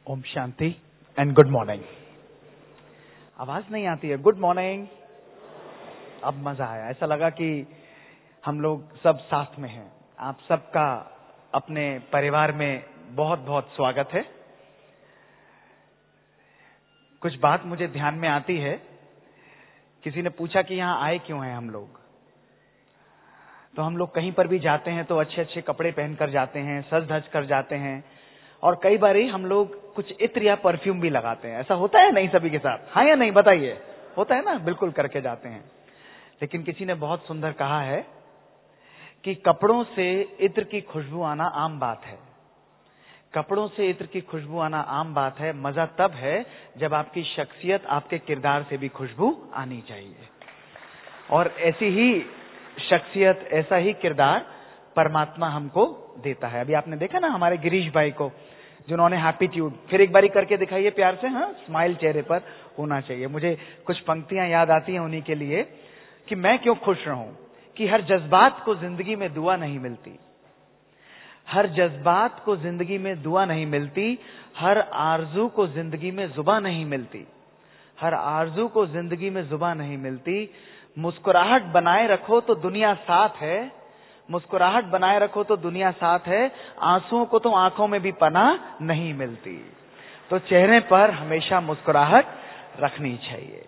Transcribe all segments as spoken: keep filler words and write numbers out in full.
ओम शांति and good morning. आवाज नहीं आती है? Good morning. अब मजा आया, ऐसा लगा कि हम लोग सब साथ में हैं। आप सबका अपने परिवार में बहुत बहुत स्वागत है। कुछ बात मुझे ध्यान में आती है। किसी ने पूछा कि यहाँ आए क्यों हैं हम लोग। तो हम लोग कहीं पर भी जाते हैं तो अच्छे अच्छे कपड़े पहनकर जाते हैं, सज धज कर जाते हैं, और कई बार ही हम लोग कुछ इत्र या परफ्यूम भी लगाते हैं। ऐसा होता है नहीं सभी के साथ? हाँ या नहीं बताइए। होता है ना? बिल्कुल करके जाते हैं। लेकिन किसी ने बहुत सुंदर कहा है कि कपड़ों से इत्र की खुशबू आना आम बात है। कपड़ों से इत्र की खुशबू आना आम बात है। मजा तब है जब आपकी शख्सियत, आपके किरदार से भी खुशबू आनी चाहिए। और ऐसी ही शख्सियत, ऐसा ही किरदार परमात्मा हमको देता है। अभी आपने देखा ना हमारे गिरीश भाई को, जिन्होंने हैप्पीट्यूड, फिर एक बारी करके दिखाइए प्यार से। हाँ, स्माइल चेहरे पर होना चाहिए। मुझे कुछ पंक्तियां याद आती हैं उन्हीं के लिए कि मैं क्यों खुश रहूं, कि हर जज्बात को जिंदगी में दुआ नहीं मिलती, हर जज्बात को जिंदगी में दुआ नहीं मिलती, हर आरजू को जिंदगी में जुबान नहीं मिलती, हर आरजू को जिंदगी में जुबान नहीं मिलती। मुस्कुराहट बनाए रखो तो दुनिया साथ है, मुस्कुराहट बनाए रखो तो दुनिया साथ है, आंसुओं को तो आंखों में भी पनाह नहीं मिलती। तो चेहरे पर हमेशा मुस्कुराहट रखनी चाहिए।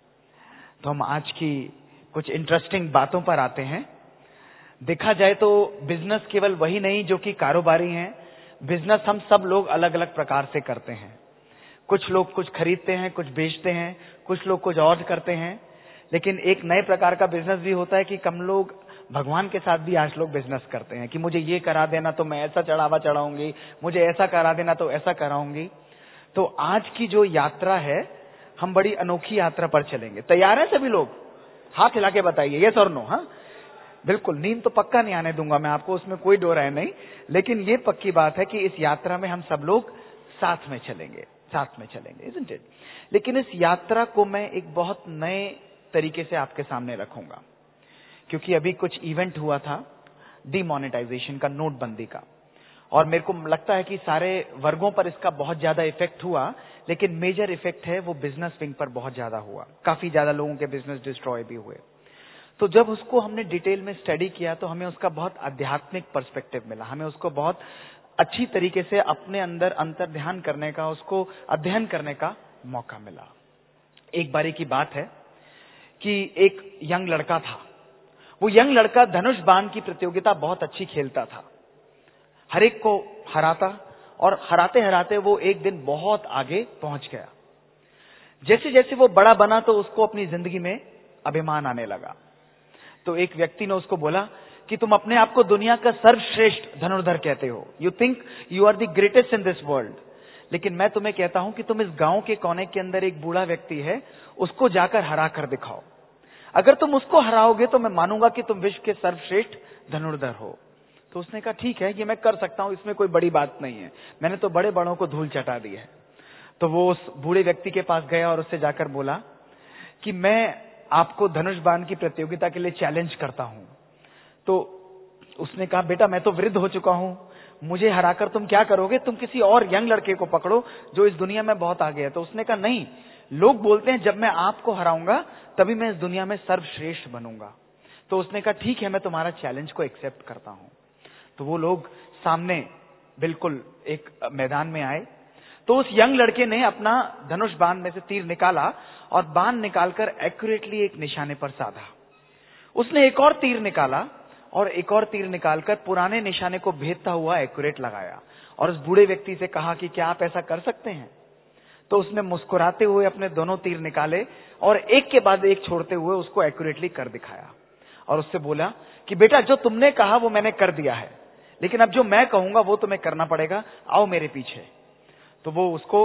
तो हम आज की कुछ इंटरेस्टिंग बातों पर आते हैं। देखा जाए तो बिजनेस केवल वही नहीं जो कि कारोबारी हैं। बिजनेस हम सब लोग अलग अलग प्रकार से करते हैं। कुछ लोग कुछ खरीदते हैं, कुछ बेचते हैं, कुछ लोग कुछ और करते हैं। लेकिन एक नए प्रकार का बिजनेस भी होता है कि कम लोग भगवान के साथ भी आज लोग बिजनेस करते हैं कि मुझे ये करा देना तो मैं ऐसा चढ़ावा चढ़ाऊंगी, मुझे ऐसा करा देना तो ऐसा कराऊंगी। तो आज की जो यात्रा है, हम बड़ी अनोखी यात्रा पर चलेंगे। तैयार हैं सभी लोग? हाथ हिला के बताइए यस और नो। हाँ बिल्कुल। नींद तो पक्का नहीं आने दूंगा मैं आपको, उसमें कोई डर है नहीं। लेकिन ये पक्की बात है कि इस यात्रा में हम सब लोग साथ में चलेंगे, साथ में चलेंगे, isn't it? लेकिन इस यात्रा को मैं एक बहुत नए तरीके से आपके सामने रखूंगा, क्योंकि अभी कुछ इवेंट हुआ था डीमोनेटाइजेशन का, नोटबंदी का, और मेरे को लगता है कि सारे वर्गों पर इसका बहुत ज्यादा इफेक्ट हुआ। लेकिन मेजर इफेक्ट है वो बिजनेस विंग पर बहुत ज्यादा हुआ। काफी ज्यादा लोगों के बिजनेस डिस्ट्रॉय भी हुए। तो जब उसको हमने डिटेल में स्टडी किया तो हमें उसका बहुत आध्यात्मिक पर्सपेक्टिव मिला। हमें उसको बहुत अच्छी तरीके से अपने अंदर अंतर्ध्यान करने का, उसको अध्ययन करने का मौका मिला। एक बारी की बात है कि एक यंग लड़का था। वो यंग लड़का धनुष बाण की प्रतियोगिता बहुत अच्छी खेलता था, हर एक को हराता, और हराते हराते वो एक दिन बहुत आगे पहुंच गया। जैसे जैसे वो बड़ा बना तो उसको अपनी जिंदगी में अभिमान आने लगा। तो एक व्यक्ति ने उसको बोला कि तुम अपने आप को दुनिया का सर्वश्रेष्ठ धनुर्धर कहते हो, you think you are the greatest in this world, लेकिन मैं तुम्हें कहता हूं कि तुम इस गांव के कोने के अंदर एक बूढ़ा व्यक्ति है, उसको जाकर हरा कर दिखाओ। अगर तुम उसको हराओगे तो मैं मानूंगा कि तुम विश्व के सर्वश्रेष्ठ धनुर्धर हो। तो उसने कहा ठीक है, ये मैं कर सकता हूं, इसमें कोई बड़ी बात नहीं है, मैंने तो बड़े बड़ों को धूल चटा दी है। तो वो उस बूढ़े व्यक्ति के पास गया और उससे जाकर बोला कि मैं आपको धनुष बाण की प्रतियोगिता के लिए चैलेंज करता हूं। तो उसने कहा बेटा मैं तो वृद्ध हो चुका हूं, मुझे हराकर तुम क्या करोगे, तुम किसी और यंग लड़के को पकड़ो जो इस दुनिया में बहुत आगे है। तो उसने कहा नहीं, लोग बोलते हैं जब मैं आपको हराऊंगा तभी मैं इस दुनिया में सर्वश्रेष्ठ बनूंगा। तो उसने कहा ठीक है, मैं तुम्हारा चैलेंज को एक्सेप्ट करता हूं। तो वो लोग सामने बिल्कुल एक मैदान में आए। तो उस यंग लड़के ने अपना धनुष बाण में से तीर निकाला और बाण निकालकर एक्यूरेटली एक निशाने पर साधा। उसने एक और तीर निकाला और एक और तीर निकालकर पुराने निशाने को भेदता हुआ एक्यूरेट लगाया, और उस बूढ़े व्यक्ति से कहा कि क्या आप ऐसा कर सकते हैं। तो उसने मुस्कुराते हुए अपने दोनों तीर निकाले और एक के बाद एक छोड़ते हुए उसको एक्यूरेटली कर दिखाया, और उससे बोला कि बेटा जो तुमने कहा वो मैंने कर दिया है, लेकिन अब जो मैं कहूंगा वो तुम्हें करना पड़ेगा, आओ मेरे पीछे। तो वो उसको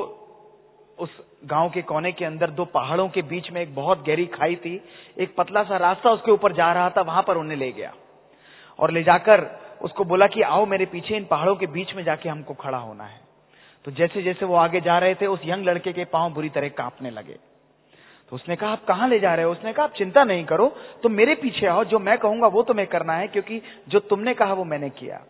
उस गांव के कोने के अंदर दो पहाड़ों के बीच में एक बहुत गहरी खाई थी, एक पतला सा रास्ता उसके ऊपर जा रहा था, वहां पर उन्हें ले गया और ले जाकर उसको बोला कि आओ मेरे पीछे, इन पहाड़ों के बीच में जाके हमको खड़ा होना है। तो जैसे जैसे वो आगे जा रहे थे उस यंग लड़के के पांव बुरी तरह कांपने लगे। तो उसने कहा आप कहां ले जा रहे हो। उसने कहा आप चिंता नहीं करो, तुम मेरे पीछे आओ, जो मैं कहूंगा वो तुम्हें करना है, क्योंकि जो तुमने कहा वो मैंने किया।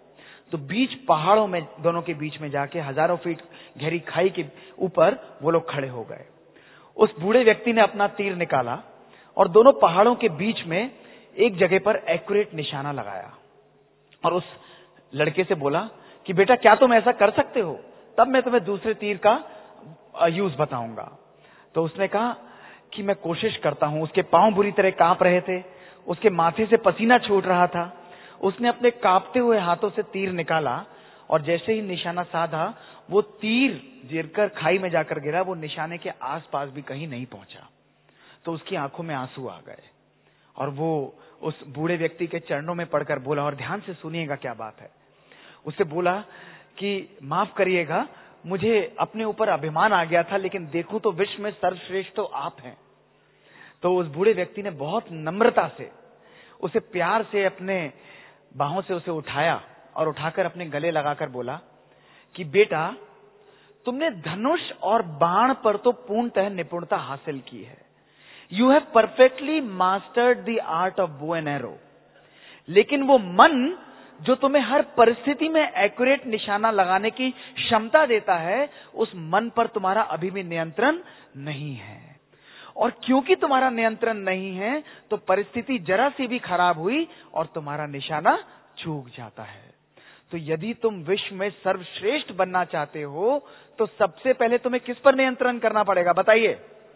तो बीच पहाड़ों में, दोनों के बीच में जाके हजारों फीट गहरी खाई के ऊपर वो लोग खड़े हो गए। उस बूढ़े व्यक्ति ने अपना तीर निकाला और दोनों पहाड़ों के बीच में एक जगह पर एक्यूरेट निशाना लगाया और उस लड़के से बोला कि बेटा क्या तुम ऐसा कर सकते हो? तब मैं तुम्हें दूसरे तीर का यूज बताऊंगा। तो उसने कहा कि मैं कोशिश करता हूं। उसके पांव बुरी तरह कांप रहे थे, उसके माथे से पसीना छूट रहा था। उसने अपने कांपते हुए हाथों से तीर निकाला और जैसे ही निशाना साधा, वो तीर गिरकर खाई में जाकर गिरा। वो निशाने के आसपास भी कहीं नहीं पहुंचा। तो उसकी आंखों में आंसू आ गए और वो उस बूढ़े व्यक्ति के चरणों में पड़कर बोला, और ध्यान से सुनिएगा क्या बात है। उससे बोला कि माफ करिएगा, मुझे अपने ऊपर अभिमान आ गया था, लेकिन देखूं तो विश्व में सर्वश्रेष्ठ तो आप हैं। तो उस बूढ़े व्यक्ति ने बहुत नम्रता से, उसे प्यार से अपने बाहों से उसे उठाया और उठाकर अपने गले लगाकर बोला कि बेटा, तुमने धनुष और बाण पर तो पूर्णतः निपुणता हासिल की है। You have perfectly mastered the art of bow and arrow. लेकिन वो मन जो तुम्हें हर परिस्थिति में एक्यूरेट निशाना लगाने की क्षमता देता है, उस मन पर तुम्हारा अभी भी नियंत्रण नहीं है। और क्योंकि तुम्हारा नियंत्रण नहीं है, तो परिस्थिति जरा सी भी खराब हुई और तुम्हारा निशाना चूक जाता है। तो यदि तुम विश्व में सर्वश्रेष्ठ बनना चाहते हो, तो सबसे पहले तुम्हें किस पर नियंत्रण करना पड़ेगा? बताइए।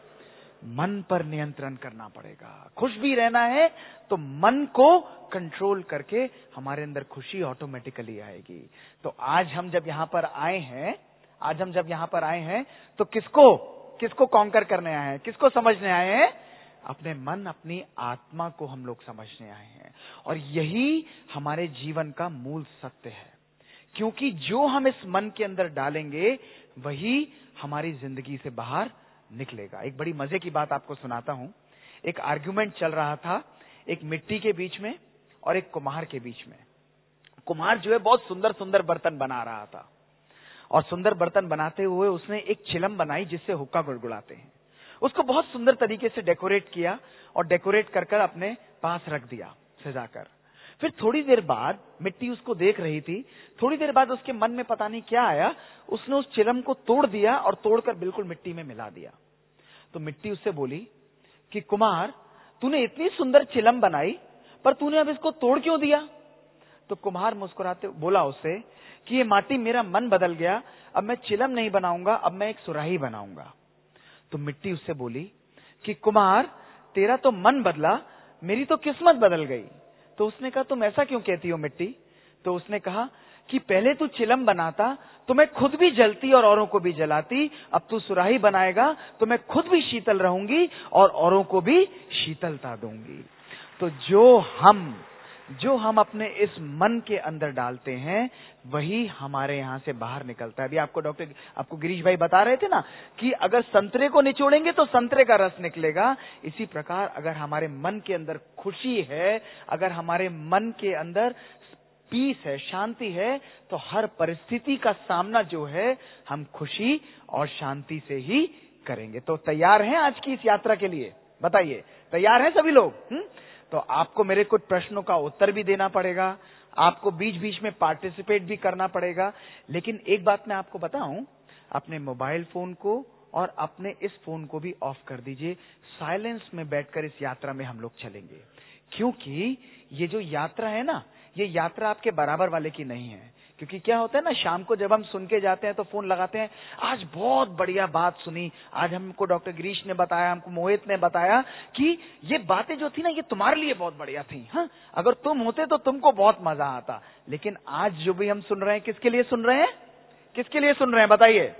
मन पर नियंत्रण करना पड़ेगा। खुश भी रहना है तो मन को कंट्रोल करके हमारे अंदर खुशी ऑटोमेटिकली आएगी। तो आज हम जब यहां पर आए हैं, आज हम जब यहां पर आए हैं, तो किसको किसको कॉन्कर करने आए हैं? किसको समझने आए हैं? अपने मन, अपनी आत्मा को हम लोग समझने आए हैं। और यही हमारे जीवन का मूल सत्य है, क्योंकि जो हम इस मन के अंदर डालेंगे, वही हमारी जिंदगी से बाहर निकलेगा। एक बड़ी मजे की बात आपको सुनाता हूं। एक आर्ग्यूमेंट चल रहा था एक मिट्टी के बीच में और एक कुम्हार के बीच में। कुम्हार जो है बहुत सुंदर सुंदर बर्तन बना रहा था, और सुंदर बर्तन बनाते हुए उसने एक चिलम बनाई जिससे हुक्का गुड़गुड़ाते हैं। उसको बहुत सुंदर तरीके से डेकोरेट किया और डेकोरेट कर कर अपने पास रख दिया सजाकर। फिर थोड़ी देर बाद मिट्टी उसको देख रही थी। थोड़ी देर बाद उसके मन में पता नहीं क्या आया, उसने उस चिलम को तोड़ दिया और तोड़कर बिल्कुल मिट्टी में मिला दिया। तो मिट्टी उससे बोली कि कुमार, तूने इतनी सुंदर चिलम बनाई, पर तूने अब इसको तोड़ क्यों दिया? तो कुम्हार मुस्कुराते बोला उससे कि ये माटी, मेरा मन बदल गया, अब मैं चिलम नहीं बनाऊंगा, अब मैं एक सुराही बनाऊंगा। तो मिट्टी उससे बोली कि कुम्हार, तेरा तो मन बदला, मेरी तो किस्मत बदल गई। तो उसने कहा, तुम ऐसा क्यों कहती हो मिट्टी? तो उसने कहा कि पहले तू चिलम बनाता तो मैं खुद भी जलती और औरों को भी जलाती, अब तू सुराही बनाएगा तो मैं खुद भी शीतल रहूंगी और औरों को भी शीतलता दूंगी। तो जो हम जो हम अपने इस मन के अंदर डालते हैं, वही हमारे यहां से बाहर निकलता है। अभी आपको डॉक्टर आपको गिरीश भाई बता रहे थे ना कि अगर संतरे को निचोड़ेंगे तो संतरे का रस निकलेगा। इसी प्रकार अगर हमारे मन के अंदर खुशी है, अगर हमारे मन के अंदर पीस है, शांति है, तो हर परिस्थिति का सामना जो है हम खुशी और शांति से ही करेंगे। तो तैयार हैं आज की इस यात्रा के लिए? बताइए, तैयार हैं सभी लोग? हुँ? तो आपको मेरे कुछ प्रश्नों का उत्तर भी देना पड़ेगा, आपको बीच बीच में पार्टिसिपेट भी करना पड़ेगा। लेकिन एक बात मैं आपको बताऊं, अपने मोबाइल फोन को और अपने इस फोन को भी ऑफ कर दीजिए। साइलेंस में बैठकर इस यात्रा में हम लोग चलेंगे, क्योंकि ये जो यात्रा है ना, ये यात्रा आपके बराबर वाले की नहीं है। क्योंकि क्या होता है ना, शाम को जब हम सुन के जाते हैं तो फोन लगाते हैं, आज बहुत बढ़िया बात सुनी, आज हमको डॉक्टर गिरीश ने बताया, हमको मोहित ने बताया कि ये बातें जो थी ना, ये तुम्हारे लिए बहुत बढ़िया थी। हाँ, अगर तुम होते तो तुमको बहुत मजा आता। लेकिन आज जो भी हम सुन रहे हैं, किसके लिए सुन रहे हैं? किसके लिए सुन रहे हैं? बताइए।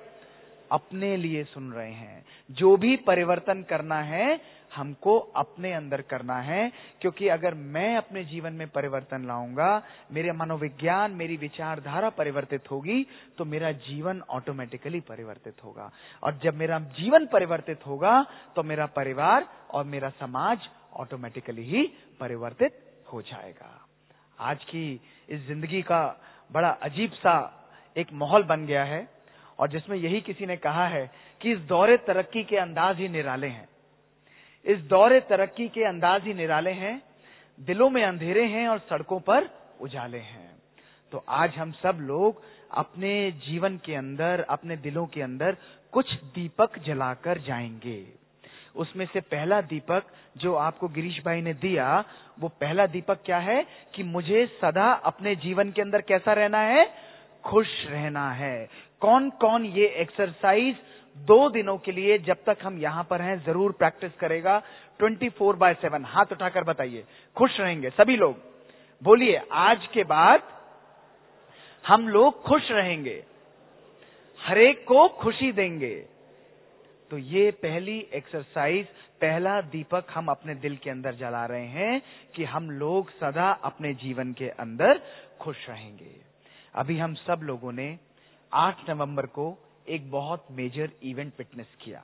अपने लिए सुन रहे हैं। जो भी परिवर्तन करना है, हमको अपने अंदर करना है। क्योंकि अगर मैं अपने जीवन में परिवर्तन लाऊंगा, मेरे मनोविज्ञान, मेरी विचारधारा परिवर्तित होगी, तो मेरा जीवन ऑटोमेटिकली परिवर्तित होगा। और जब मेरा जीवन परिवर्तित होगा, तो मेरा परिवार और मेरा समाज ऑटोमेटिकली ही परिवर्तित हो जाएगा। आज की इस जिंदगी का बड़ा अजीब सा एक माहौल बन गया है, और जिसमें यही किसी ने कहा है कि इस दौरे तरक्की के अंदाज ही निराले हैं। इस दौरे तरक्की के अंदाज ही निराले हैं, दिलों में अंधेरे हैं और सड़कों पर उजाले हैं। तो आज हम सब लोग अपने जीवन के अंदर, अपने दिलों के अंदर कुछ दीपक जलाकर जाएंगे। उसमें से पहला दीपक जो आपको गिरीश भाई ने दिया, वो पहला दीपक क्या है कि मुझे सदा अपने जीवन के अंदर कैसा रहना है? खुश रहना है। कौन कौन ये एक्सरसाइज दो दिनों के लिए जब तक हम यहां पर हैं जरूर प्रैक्टिस करेगा? ट्वेंटी फोर बाय सेवन हाथ उठाकर बताइए। खुश रहेंगे सभी लोग, बोलिए आज के बाद हम लोग खुश रहेंगे, हरेक को खुशी देंगे। तो ये पहली एक्सरसाइज, पहला दीपक हम अपने दिल के अंदर जला रहे हैं कि हम लोग सदा अपने जीवन के अंदर खुश रहेंगे। अभी हम सब लोगों ने आठ नवंबर को एक बहुत मेजर इवेंट विटनेस किया।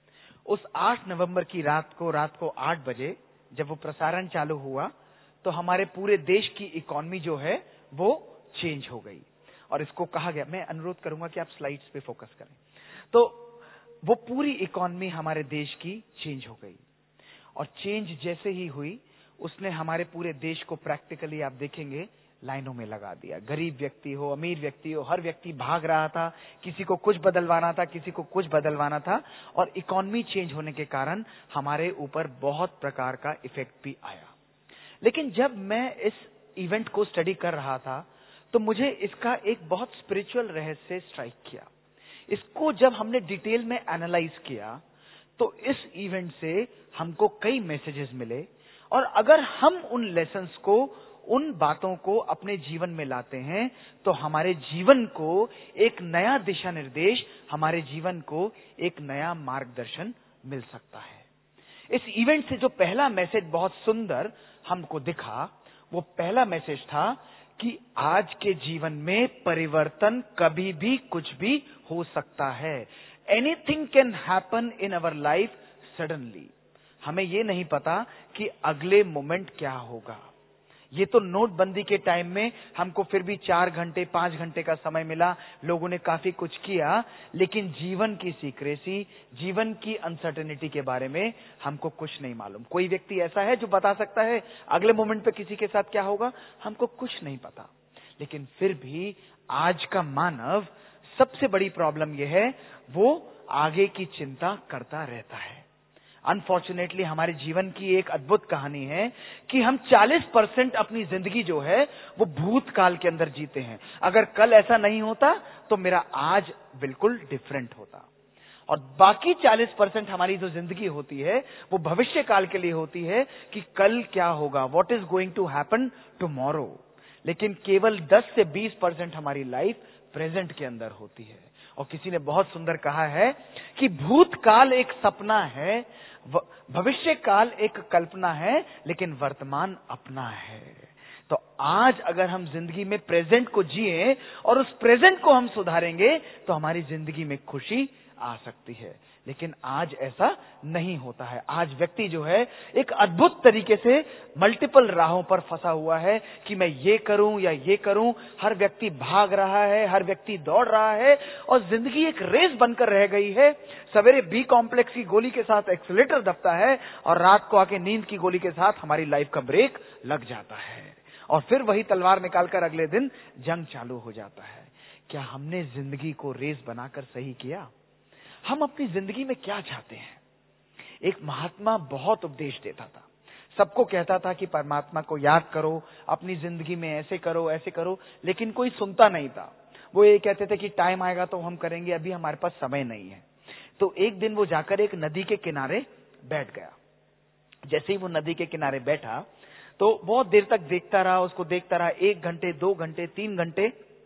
उस आठ नवंबर की रात को रात को आठ बजे जब वो प्रसारण चालू हुआ तो हमारे पूरे देश की इकोनॉमी जो है वो चेंज हो गई। और इसको कहा गया, मैं अनुरोध करूंगा कि आप स्लाइड्स पे फोकस करें। तो वो पूरी इकोनॉमी हमारे देश की चेंज हो गई। और चेंज जैसे ही हुई उसने हमारे पूरे देश को प्रैक्टिकली आप देखेंगे लाइनों में लगा दिया। गरीब व्यक्ति हो, अमीर व्यक्ति हो, हर व्यक्ति भाग रहा था, किसी को कुछ बदलवाना था, किसी को कुछ बदलवाना था। और इकोनॉमी चेंज होने के कारण हमारे ऊपर बहुत प्रकार का इफेक्ट भी आया। लेकिन जब मैं इस इवेंट को स्टडी कर रहा था तो मुझे इसका एक बहुत स्पिरिचुअल रहस्य स्ट्राइक किया। इसको जब हमने डिटेल में एनालाइज किया तो इस इवेंट से हमको कई मैसेजेस मिले। और अगर हम उन लेसन्स को, उन बातों को अपने जीवन में लाते हैं तो हमारे जीवन को एक नया दिशा निर्देश, हमारे जीवन को एक नया मार्गदर्शन मिल सकता है। इस इवेंट से जो पहला मैसेज बहुत सुंदर हमको दिखा, वो पहला मैसेज था कि आज के जीवन में परिवर्तन कभी भी कुछ भी हो सकता है। Anything can happen in our life suddenly. हमें ये नहीं पता कि अगले मोमेंट क्या होगा। ये तो नोटबंदी के टाइम में हमको फिर भी चार घंटे पांच घंटे का समय मिला, लोगों ने काफी कुछ किया, लेकिन जीवन की सीक्रेसी, जीवन की अनसर्टेनिटी के बारे में हमको कुछ नहीं मालूम। कोई व्यक्ति ऐसा है जो बता सकता है अगले मोमेंट पे किसी के साथ क्या होगा? हमको कुछ नहीं पता। लेकिन फिर भी आज का मानव, सबसे बड़ी प्रॉब्लम यह है वो आगे की चिंता करता रहता है। अनफॉर्चुनेटली हमारे जीवन की एक अद्भुत कहानी है कि हम चालीस परसेंट अपनी जिंदगी जो है वो भूतकाल के अंदर जीते हैं। अगर कल ऐसा नहीं होता तो मेरा आज बिल्कुल डिफरेंट होता। और बाकी चालीस परसेंट हमारी जो जिंदगी होती है वो भविष्य काल के लिए होती है कि कल क्या होगा, what is going to happen tomorrow. लेकिन केवल दस से बीस परसेंट हमारी लाइफ प्रेजेंट के अंदर होती है। और किसी ने बहुत सुंदर कहा है कि भूतकाल एक सपना है, भविष्य काल एक कल्पना है, लेकिन वर्तमान अपना है। तो आज अगर हम जिंदगी में प्रेजेंट को जिए और उस प्रेजेंट को हम सुधारेंगे तो हमारी जिंदगी में खुशी आ सकती है। लेकिन आज ऐसा नहीं होता है। आज व्यक्ति जो है एक अद्भुत तरीके से मल्टीपल राहों पर फंसा हुआ है कि मैं ये करूं या ये करूं। हर व्यक्ति भाग रहा है, हर व्यक्ति दौड़ रहा है और जिंदगी एक रेस बनकर रह गई है। सवेरे बी कॉम्प्लेक्स की गोली के साथ एक्सीलेटर दबता है और रात को आके नींद की गोली के साथ हमारी लाइफ का ब्रेक लग जाता है और फिर वही तलवार निकालकर अगले दिन जंग चालू हो जाता है। क्या हमने जिंदगी को रेस बनाकर सही किया? हम अपनी जिंदगी में क्या चाहते हैं? एक महात्मा बहुत उपदेश देता था, सबको कहता था कि परमात्मा को याद करो, अपनी जिंदगी में ऐसे करो ऐसे करो, लेकिन कोई सुनता नहीं था। वो ये कहते थे कि टाइम आएगा तो हम करेंगे, अभी हमारे पास समय नहीं है। तो एक दिन वो जाकर एक नदी के किनारे बैठ गया। जैसे ही वो नदी के किनारे बैठा तो बहुत देर तक देखता रहा, उसको देखता रहा। एक घंटे, दो घंटे, तीन घंटे,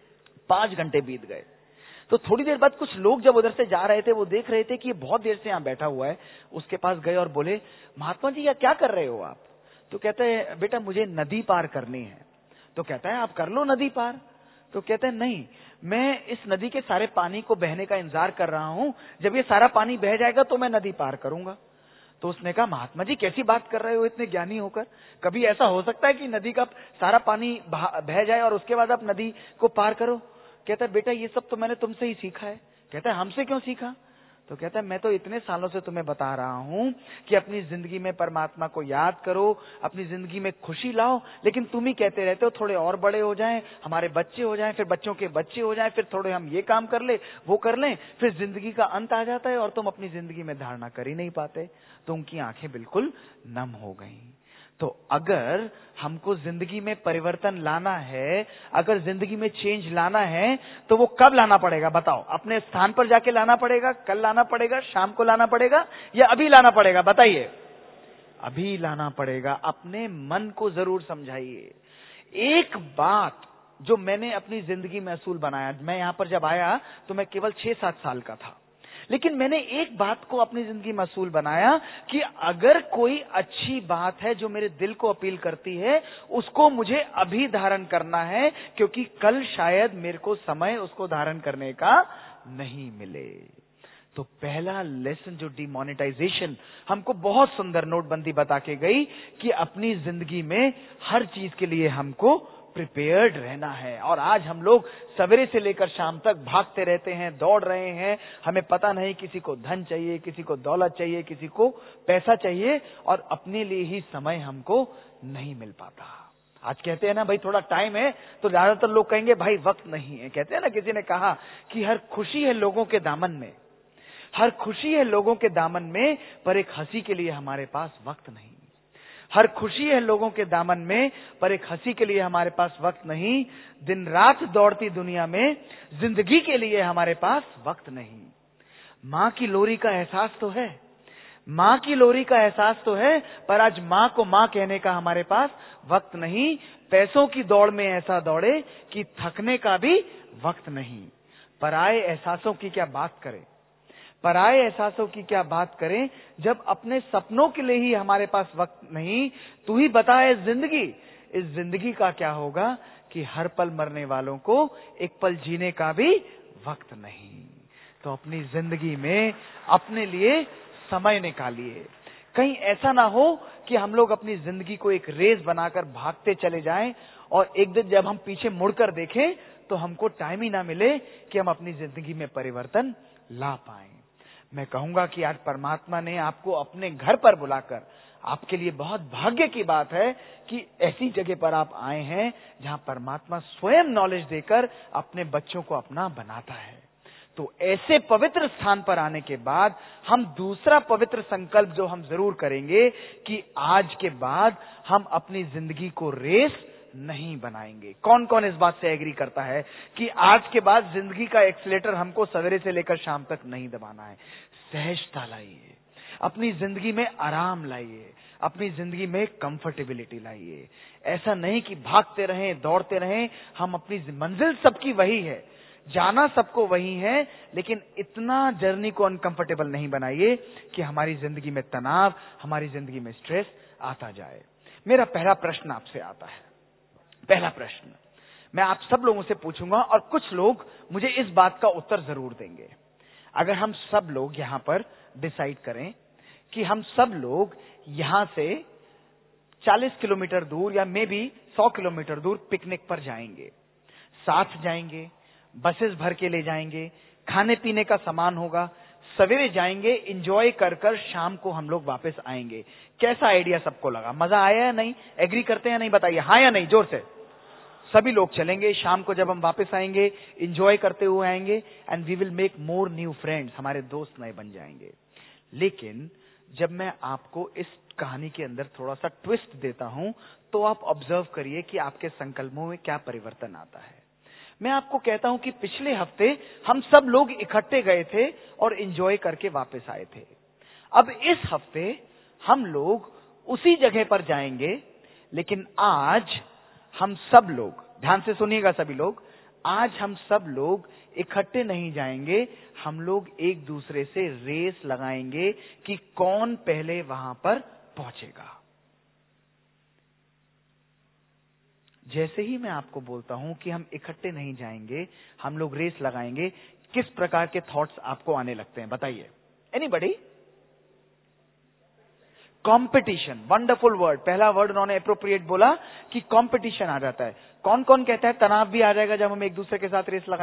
पांच घंटे बीत गए। तो थोड़ी देर बाद कुछ लोग जब उधर से जा रहे थे वो देख रहे थे कि ये बहुत देर से यहाँ बैठा हुआ है। उसके पास गए और बोले, महात्मा जी या क्या कर रहे हो आप? तो कहते हैं, बेटा मुझे नदी पार करनी है। तो कहता है, आप कर लो नदी पार। तो कहते हैं, नहीं, मैं इस नदी के सारे पानी को बहने का इंतजार कर रहा हूँ, जब ये सारा पानी बह जाएगा तो मैं नदी पार करूंगा। तो उसने कहा, महात्मा जी कैसी बात कर रहे हो इतने ज्ञानी होकर? कभी ऐसा हो सकता है कि नदी का सारा पानी बह जाए और उसके बाद आप नदी को पार करो? कहता है, बेटा ये सब तो मैंने तुमसे ही सीखा है। कहता है, हमसे क्यों सीखा? तो कहता है मैं तो इतने सालों से तुम्हें बता रहा हूं कि अपनी जिंदगी में परमात्मा को याद करो, अपनी जिंदगी में खुशी लाओ, लेकिन तुम ही कहते रहते हो थोड़े और बड़े हो जाएं, हमारे बच्चे हो जाएं, फिर बच्चों के बच्चे हो जाएं, फिर थोड़े हम ये काम कर ले, वो कर लें, फिर जिंदगी का अंत आ जाता है और तुम अपनी जिंदगी में धारणा कर ही नहीं पाते। तो उनकी आंखें बिल्कुल नम हो गई। तो अगर हमको जिंदगी में परिवर्तन लाना है, अगर जिंदगी में चेंज लाना है, तो वो कब लाना पड़ेगा बताओ? अपने स्थान पर जाके लाना पड़ेगा, कल लाना पड़ेगा, शाम को लाना पड़ेगा, या अभी लाना पड़ेगा? बताइए। अभी लाना पड़ेगा। अपने मन को जरूर समझाइए। एक बात जो मैंने अपनी जिंदगी में असूल बनाया, मैं यहां पर जब आया तो मैं केवल छह सात साल का था, लेकिन मैंने एक बात को अपनी जिंदगी में असूल बनाया कि अगर कोई अच्छी बात है जो मेरे दिल को अपील करती है, उसको मुझे अभी धारण करना है, क्योंकि कल शायद मेरे को समय उसको धारण करने का नहीं मिले। तो पहला लेसन जो डिमोनेटाइजेशन हमको बहुत सुंदर नोटबंदी बता के गई कि अपनी जिंदगी में हर चीज के लिए हमको प्रिपेयर्ड रहना है। और आज हम लोग सवेरे से लेकर शाम तक भागते रहते हैं, दौड़ रहे हैं, हमें पता नहीं किसी को धन चाहिए, किसी को दौलत चाहिए, किसी को पैसा चाहिए, और अपने लिए ही समय हमको नहीं मिल पाता। आज कहते हैं ना भाई थोड़ा टाइम है, तो ज्यादातर लोग कहेंगे भाई वक्त नहीं है। कहते हैं ना, किसी ने कहा कि हर खुशी है लोगों के दामन में, हर खुशी है लोगों के दामन में, पर एक हंसी के लिए हमारे पास वक्त नहीं। हर खुशी है लोगों के दामन में, पर एक हंसी के लिए हमारे पास वक्त नहीं। दिन रात दौड़ती दुनिया में जिंदगी के लिए हमारे पास वक्त नहीं। माँ की लोरी का एहसास तो है, माँ की लोरी का एहसास तो है, पर आज माँ को माँ कहने का हमारे पास वक्त नहीं। पैसों की दौड़ में ऐसा दौड़े कि थकने का भी वक्त नहीं। पराये एहसासों की क्या बात करें, पराये एहसासों की क्या बात करें, जब अपने सपनों के लिए ही हमारे पास वक्त नहीं। तू ही बता है जिंदगी, इस जिंदगी का क्या होगा कि हर पल मरने वालों को एक पल जीने का भी वक्त नहीं। तो अपनी जिंदगी में अपने लिए समय निकालिए। कहीं ऐसा ना हो कि हम लोग अपनी जिंदगी को एक रेस बनाकर भागते चले जाएं और एक दिन जब हम पीछे मुड़कर देखें तो हमको टाइम ही ना मिले कि हम अपनी जिंदगी में परिवर्तन ला पाएं। मैं कहूंगा कि आज परमात्मा ने आपको अपने घर पर बुलाकर, आपके लिए बहुत भाग्य की बात है कि ऐसी जगह पर आप आए हैं जहां परमात्मा स्वयं नॉलेज देकर अपने बच्चों को अपना बनाता है। तो ऐसे पवित्र स्थान पर आने के बाद हम दूसरा पवित्र संकल्प जो हम जरूर करेंगे कि आज के बाद हम अपनी जिंदगी को रेस नहीं बनाएंगे। कौन कौन इस बात से एग्री करता है कि आज के बाद जिंदगी का एक्सीलेटर हमको सवेरे से लेकर शाम तक नहीं दबाना है? सहजता लाइए, अपनी जिंदगी में आराम लाइए, अपनी जिंदगी में कंफर्टेबिलिटी लाइए। ऐसा नहीं कि भागते रहें, दौड़ते रहें। हम अपनी मंजिल सबकी वही है, जाना सबको वही है, लेकिन इतना जर्नी को अनकंफर्टेबल नहीं बनाइए कि हमारी जिंदगी में तनाव, हमारी जिंदगी में स्ट्रेस आता जाए। मेरा पहला प्रश्न आपसे आता है, पहला प्रश्न मैं आप सब लोगों से पूछूंगा और कुछ लोग मुझे इस बात का उत्तर जरूर देंगे। अगर हम सब लोग यहां पर डिसाइड करें कि हम सब लोग यहां से चालीस किलोमीटर दूर या मे बी सौ किलोमीटर दूर पिकनिक पर जाएंगे, साथ जाएंगे, बसेस भर के ले जाएंगे, खाने पीने का सामान होगा, सवेरे जाएंगे, एंजॉय कर कर शाम को हम लोग वापस आएंगे। कैसा आइडिया सबको लगा? मजा आया या नहीं? एग्री करते हैं नहीं? बताइए हाँ या नहीं, जोर से। सभी लोग चलेंगे, शाम को जब हम वापस आएंगे एंजॉय करते हुए आएंगे, and we will make more new friends, हमारे दोस्त नए बन जाएंगे। लेकिन जब मैं आपको इस कहानी के अंदर थोड़ा सा ट्विस्ट देता हूं तो आप ऑब्जर्व करिए कि आपके संकल्पों में क्या परिवर्तन आता है। मैं आपको कहता हूं कि पिछले हफ्ते हम सब लोग इकट्ठे गए थे और एंजॉय करके वापस आए थे। अब इस हफ्ते हम लोग उसी जगह पर जाएंगे, लेकिन आज हम सब लोग, ध्यान से सुनिएगा सभी लोग, आज हम सब लोग इकट्ठे नहीं जाएंगे, हम लोग एक दूसरे से रेस लगाएंगे कि कौन पहले वहां पर पहुंचेगा। जैसे ही मैं आपको बोलता हूं कि हम इकट्ठे नहीं जाएंगे, हम लोग रेस लगाएंगे, किस प्रकार के थॉट्स आपको आने लगते हैं? बताइए। एनीबॉडी? Competition, wonderful word. पहला वर्ड उन्होंने एप्रोप्रिएट बोला कि कंपटीशन आ जाता है। कौन कौन कहता है तनाव भी आ जाएगा जब हम एक दूसरे के साथ रेस लगाएंगे?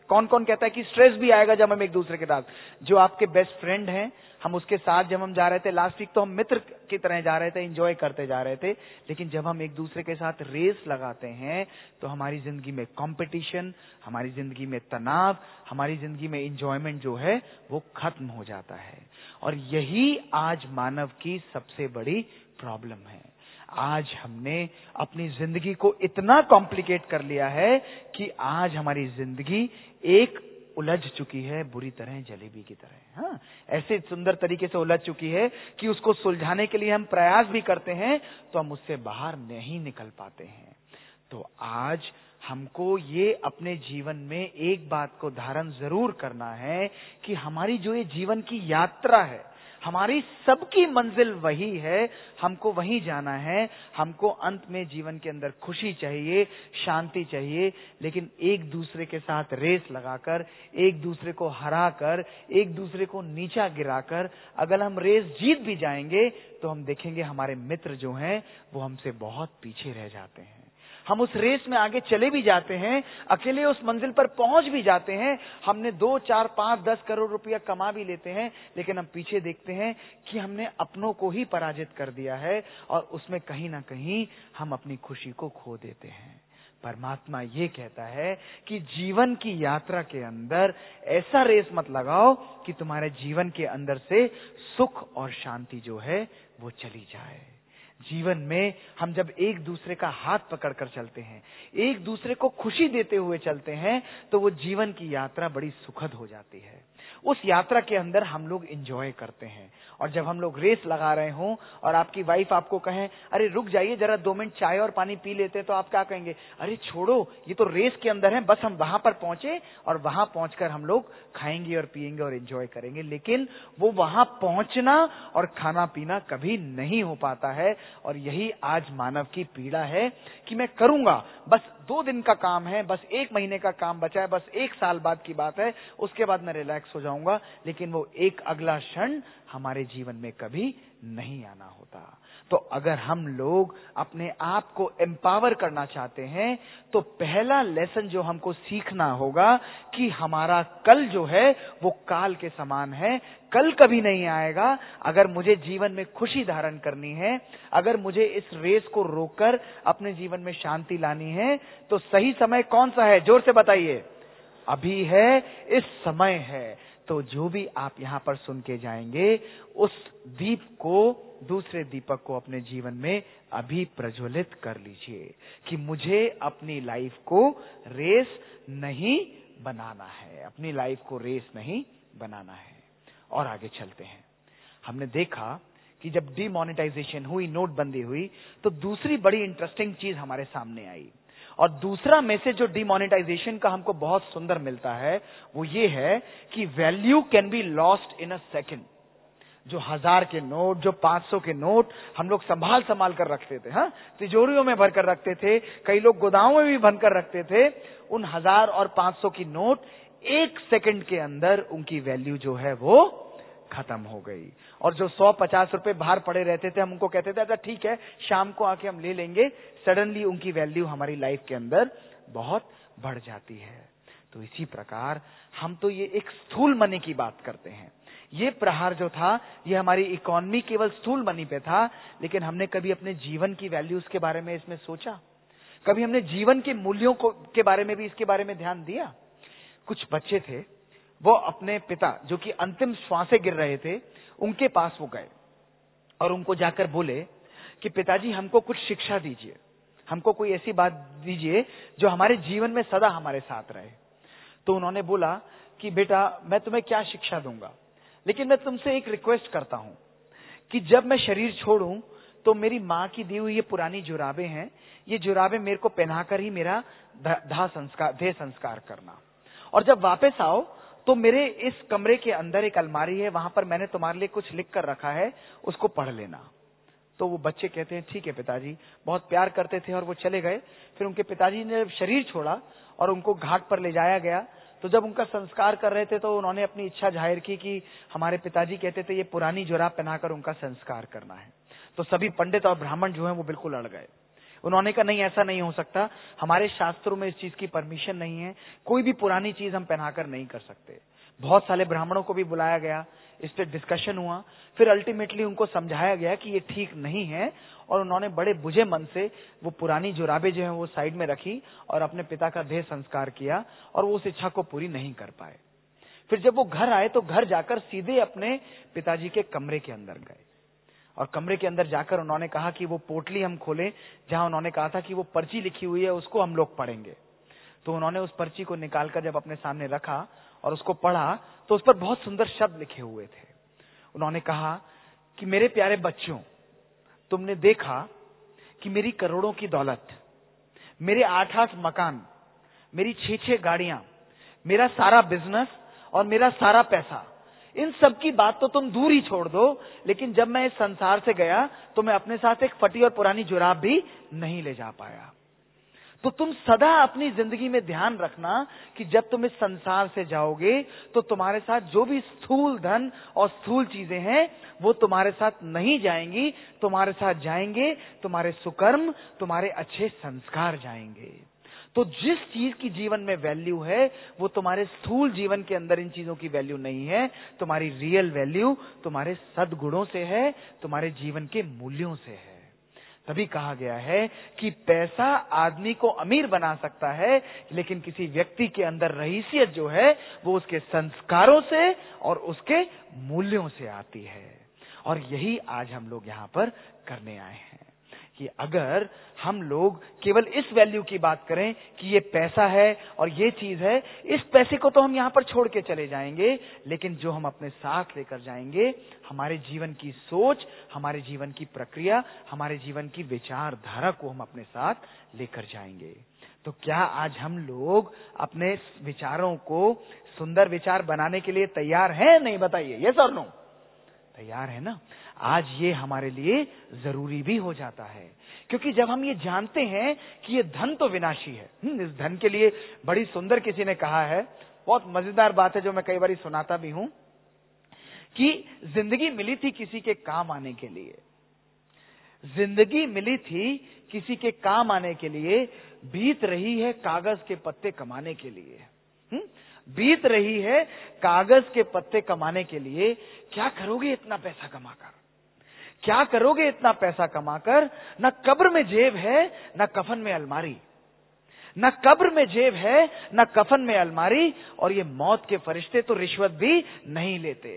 कौन कौन कहता है कि स्ट्रेस भी आएगा जब हम एक दूसरे के साथ, जो आपके बेस्ट फ्रेंड हैं, हम उसके साथ जब हम जा रहे थे लास्ट वीक, तो हम मित्र की तरह जा रहे थे, एंजॉय करते जा रहे थे, लेकिन जब हम एक दूसरे के साथ रेस लगाते हैं तो हमारी जिंदगी में कंपटीशन, हमारी जिंदगी में तनाव, हमारी जिंदगी में एंजॉयमेंट जो है वो खत्म हो जाता है। और यही आज मानव की सबसे बड़ी प्रॉब्लम है। आज हमने अपनी जिंदगी को इतना कॉम्प्लिकेट कर लिया है कि आज हमारी जिंदगी एक उलझ चुकी है, बुरी तरह जलेबी की तरह। हाँ, ऐसे सुंदर तरीके से उलझ चुकी है कि उसको सुलझाने के लिए हम प्रयास भी करते हैं तो हम उससे बाहर नहीं निकल पाते हैं। तो आज हमको ये अपने जीवन में एक बात को धारण जरूर करना है कि हमारी जो ये जीवन की यात्रा है, हमारी सबकी मंजिल वही है, हमको वहीं जाना है। हमको अंत में जीवन के अंदर खुशी चाहिए, शांति चाहिए, लेकिन एक दूसरे के साथ रेस लगाकर, एक दूसरे को हराकर, एक दूसरे को नीचा गिराकर अगर हम रेस जीत भी जाएंगे तो हम देखेंगे हमारे मित्र जो हैं वो हमसे बहुत पीछे रह जाते हैं। हम उस रेस में आगे चले भी जाते हैं, अकेले उस मंजिल पर पहुंच भी जाते हैं, हमने दो चार पांच दस करोड़ रुपया कमा भी लेते हैं, लेकिन हम पीछे देखते हैं कि हमने अपनों को ही पराजित कर दिया है और उसमें कहीं ना कहीं हम अपनी खुशी को खो देते हैं। परमात्मा ये कहता है कि जीवन की यात्रा के अंदर ऐसा रेस मत लगाओ कि तुम्हारे जीवन के अंदर से सुख और शांति जो है वो चली जाए। जीवन में हम जब एक दूसरे का हाथ पकड़कर चलते हैं, एक दूसरे को खुशी देते हुए चलते हैं, तो वो जीवन की यात्रा बड़ी सुखद हो जाती है। उस यात्रा के अंदर हम लोग एंजॉय करते हैं। और जब हम लोग रेस लगा रहे हों और आपकी वाइफ आपको कहें, अरे रुक जाइए जरा दो मिनट चाय और पानी पी लेते हैं, तो आप क्या कहेंगे? अरे छोड़ो, ये तो रेस के अंदर है, बस हम वहां पर पहुंचे और वहां पहुंचकर हम लोग खाएंगे और पिएंगे और एंजॉय करेंगे। लेकिन वो वहां पहुंचना और खाना पीना कभी नहीं हो पाता है। और यही आज मानव की पीड़ा है कि मैं करूंगा, बस दो दिन का काम है, बस एक महीने का काम बचा है, बस एक साल बाद की बात है, उसके बाद मैं रिलैक्स हो जाऊंगा, लेकिन वो एक अगला क्षण हमारे जीवन में कभी नहीं आना होता। तो अगर हम लोग अपने आप को एम्पावर करना चाहते हैं तो पहला लेसन जो हमको सीखना होगा कि हमारा कल जो है वो काल के समान है, कल कभी नहीं आएगा। अगर मुझे जीवन में खुशी धारण करनी है, अगर मुझे इस रेस को रोककर अपने जीवन में शांति लानी है, तो सही समय कौन सा है? जोर से बताइए। अभी है, इस समय है। तो जो भी आप यहाँ पर सुन के जाएंगे, उस दीप को, दूसरे दीपक को अपने जीवन में अभी प्रज्वलित कर लीजिए कि मुझे अपनी लाइफ को रेस नहीं बनाना है, अपनी लाइफ को रेस नहीं बनाना है। और आगे चलते हैं। हमने देखा कि जब डीमोनेटाइजेशन हुई, नोटबंदी हुई, तो दूसरी बड़ी इंटरेस्टिंग चीज हमारे सामने आई। और दूसरा मैसेज जो डीमोनेटाइजेशन का हमको बहुत सुंदर मिलता है वो ये है कि value can be lost in a second. जो हजार के नोट, जो पांच सौ के नोट हम लोग संभाल संभाल कर रखते थे, हाँ, तिजोरियों में भर कर रखते थे, कई लोग गोदामों में भी भर कर रखते थे, उन हजार और पांच सौ की नोट एक सेकंड के अंदर उनकी वैल्यू जो है वो खत्म हो गई। और जो सौ पचास रुपए बाहर पड़े रहते थे, हम उनको कहते थे अच्छा ठीक है शाम को आके हम ले लेंगे, सडनली उनकी वैल्यू हमारी लाइफ के अंदर बहुत बढ़ जाती है। तो इसी प्रकार हम तो ये एक स्थूल मनी की बात करते हैं। ये प्रहार जो था ये हमारी इकोनॉमी केवल स्थूल मनी पे था, लेकिन हमने कभी अपने जीवन की वैल्यूज के बारे में इसमें सोचा? कभी हमने जीवन के मूल्यों को के बारे में भी इसके बारे में ध्यान दिया? कुछ बच्चे थे, वो अपने पिता जो कि अंतिम श्वासें गिर रहे थे, उनके पास वो गए और उनको जाकर बोले कि पिताजी हमको कुछ शिक्षा दीजिए, हमको कोई ऐसी बात दीजिए जो हमारे जीवन में सदा हमारे साथ रहे। तो उन्होंने बोला कि बेटा मैं तुम्हें क्या शिक्षा दूंगा, लेकिन मैं तुमसे एक रिक्वेस्ट करता हूं कि जब मैं शरीर छोड़ूं तो मेरी माँ की दी हुई ये पुरानी जुराबें हैं, ये जुराबें मेरे को पहनाकर ही मेरा दाह संस्कार देह संस्कार करना, और जब वापस आओ तो मेरे इस कमरे के अंदर एक अलमारी है, वहां पर मैंने तुम्हारे लिए कुछ लिख कर रखा है, उसको पढ़ लेना। तो वो बच्चे कहते हैं ठीक है पिताजी, बहुत प्यार करते थे और वो चले गए। फिर उनके पिताजी ने शरीर छोड़ा और उनको घाट पर ले जाया गया। तो जब उनका संस्कार कर रहे थे तो उन्होंने अपनी इच्छा जाहिर की कि हमारे पिताजी कहते थे ये पुरानी जुराब पहनाकर उनका संस्कार करना है। तो सभी पंडित और ब्राह्मण जो हैं वो बिल्कुल अड़ गए। उन्होंने कहा नहीं, ऐसा नहीं हो सकता, हमारे शास्त्रों में इस चीज की परमिशन नहीं है, कोई भी पुरानी चीज हम पहनाकर नहीं कर सकते। बहुत सारे ब्राह्मणों को भी बुलाया गया, इस पे डिस्कशन हुआ, फिर अल्टीमेटली उनको समझाया गया कि ये ठीक नहीं है, और उन्होंने बड़े बुझे मन से वो पुरानी जुराबें जो है वो साइड में रखी और अपने पिता का देह संस्कार किया, और वो उस इच्छा को पूरी नहीं कर पाए। फिर जब वो घर आए तो घर जाकर सीधे अपने पिताजी के कमरे के अंदर गए, और कमरे के अंदर जाकर उन्होंने कहा कि वो पोटली हम खोलें जहां उन्होंने कहा था कि वो पर्ची लिखी हुई है उसको हम लोग पढ़ेंगे। तो उन्होंने उस पर्ची को निकालकर जब अपने सामने रखा और उसको पढ़ा तो उस पर बहुत सुंदर शब्द लिखे हुए थे। उन्होंने कहा कि मेरे प्यारे बच्चों, तुमने देखा कि मेरी करोड़ों की दौलत, मेरे आठ आठ मकान, मेरी छह छह गाड़ियां, मेरा सारा बिजनेस और मेरा सारा पैसा, इन सब की बात तो तुम दूर ही छोड़ दो, लेकिन जब मैं इस संसार से गया तो मैं अपने साथ एक फटी और पुरानी जुराब भी नहीं ले जा पाया। तो तुम सदा अपनी जिंदगी में ध्यान रखना कि जब तुम इस संसार से जाओगे तो तुम्हारे साथ जो भी स्थूल धन और स्थूल चीजें हैं वो तुम्हारे साथ नहीं जाएंगी, तुम्हारे साथ जाएंगे तुम्हारे सुकर्म, तुम्हारे अच्छे संस्कार जाएंगे। तो जिस चीज की जीवन में वैल्यू है वो तुम्हारे स्थूल जीवन के अंदर इन चीजों की वैल्यू नहीं है, तुम्हारी रियल वैल्यू तुम्हारे सद्गुणों से है, तुम्हारे जीवन के मूल्यों से है। तभी कहा गया है कि पैसा आदमी को अमीर बना सकता है, लेकिन किसी व्यक्ति के अंदर रहीसियत जो है वो उसके संस्कारों से और उसके मूल्यों से आती है। और यही आज हम लोग यहाँ पर करने आए हैं कि अगर हम लोग केवल इस वैल्यू की बात करें कि ये पैसा है और ये चीज है, इस पैसे को तो हम यहाँ पर छोड़ के चले जाएंगे, लेकिन जो हम अपने साथ लेकर जाएंगे, हमारे जीवन की सोच, हमारे जीवन की प्रक्रिया, हमारे जीवन की विचारधारा को हम अपने साथ लेकर जाएंगे। तो क्या आज हम लोग अपने विचारों को सुंदर विचार बनाने के लिए तैयार हैं? नहीं, बताइए, यस और नो? तैयार है ना? आज ये हमारे लिए जरूरी भी हो जाता है, क्योंकि जब हम ये जानते हैं कि ये धन तो विनाशी है, इस धन के लिए बड़ी सुंदर किसी ने कहा है, बहुत मजेदार बात है जो मैं कई बार सुनाता भी हूं, कि जिंदगी मिली थी किसी के काम आने के लिए, जिंदगी मिली थी किसी के काम आने के लिए, बीत रही है कागज के पत्ते कमाने के लिए। हुँ? बीत रही है कागज के पत्ते कमाने के लिए। क्या करोगे इतना पैसा कमाकर? क्या करोगे इतना पैसा कमाकर? न कब्र में जेब है, न कफन में अलमारी, न कब्र में जेब है, न कफन में अलमारी, और ये मौत के फरिश्ते तो रिश्वत भी नहीं लेते।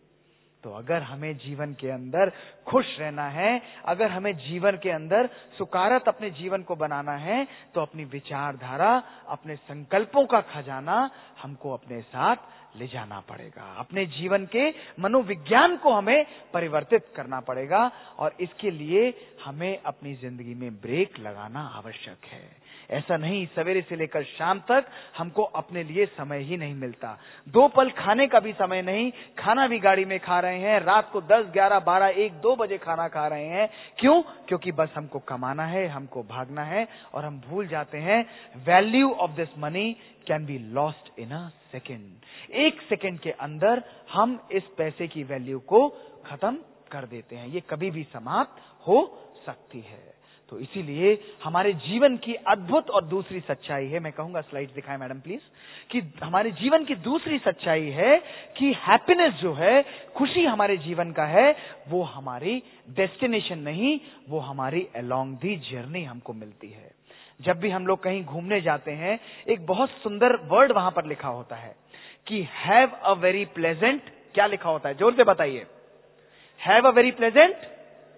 तो अगर हमें जीवन के अंदर खुश रहना है, अगर हमें जीवन के अंदर सुकारत अपने जीवन को बनाना है, तो अपनी विचारधारा, अपने संकल्पों का खजाना हमको अपने साथ ले जाना पड़ेगा। अपने जीवन के मनोविज्ञान को हमें परिवर्तित करना पड़ेगा, और इसके लिए हमें अपनी जिंदगी में ब्रेक लगाना आवश्यक है। ऐसा नहीं सवेरे से लेकर शाम तक हमको अपने लिए समय ही नहीं मिलता, दो पल खाने का भी समय नहीं, खाना भी गाड़ी में खा रहे हैं, रात को दस, ग्यारह, बारह, एक, दो बजे खाना खा रहे हैं। क्यों? क्योंकि बस हमको कमाना है, हमको भागना है, और हम भूल जाते हैं value of this money can be lost in a second. एक सेकेंड के अंदर हम इस पैसे की वैल्यू को खत्म कर देते हैं, ये कभी भी समाप्त हो सकती है। तो इसीलिए हमारे जीवन की अद्भुत और दूसरी सच्चाई है, मैं कहूंगा स्लाइड्स दिखाएं मैडम प्लीज, कि हमारे जीवन की दूसरी सच्चाई है कि हैप्पीनेस जो है, खुशी हमारे जीवन का है, वो हमारी डेस्टिनेशन नहीं, वो हमारी अलोंग दी जर्नी हमको मिलती है। जब भी हम लोग कहीं घूमने जाते हैं, एक बहुत सुंदर वर्ड वहां पर लिखा होता है कि हैव अ वेरी प्लेजेंट, क्या लिखा होता है? जोर से बताइए। Have a very pleasant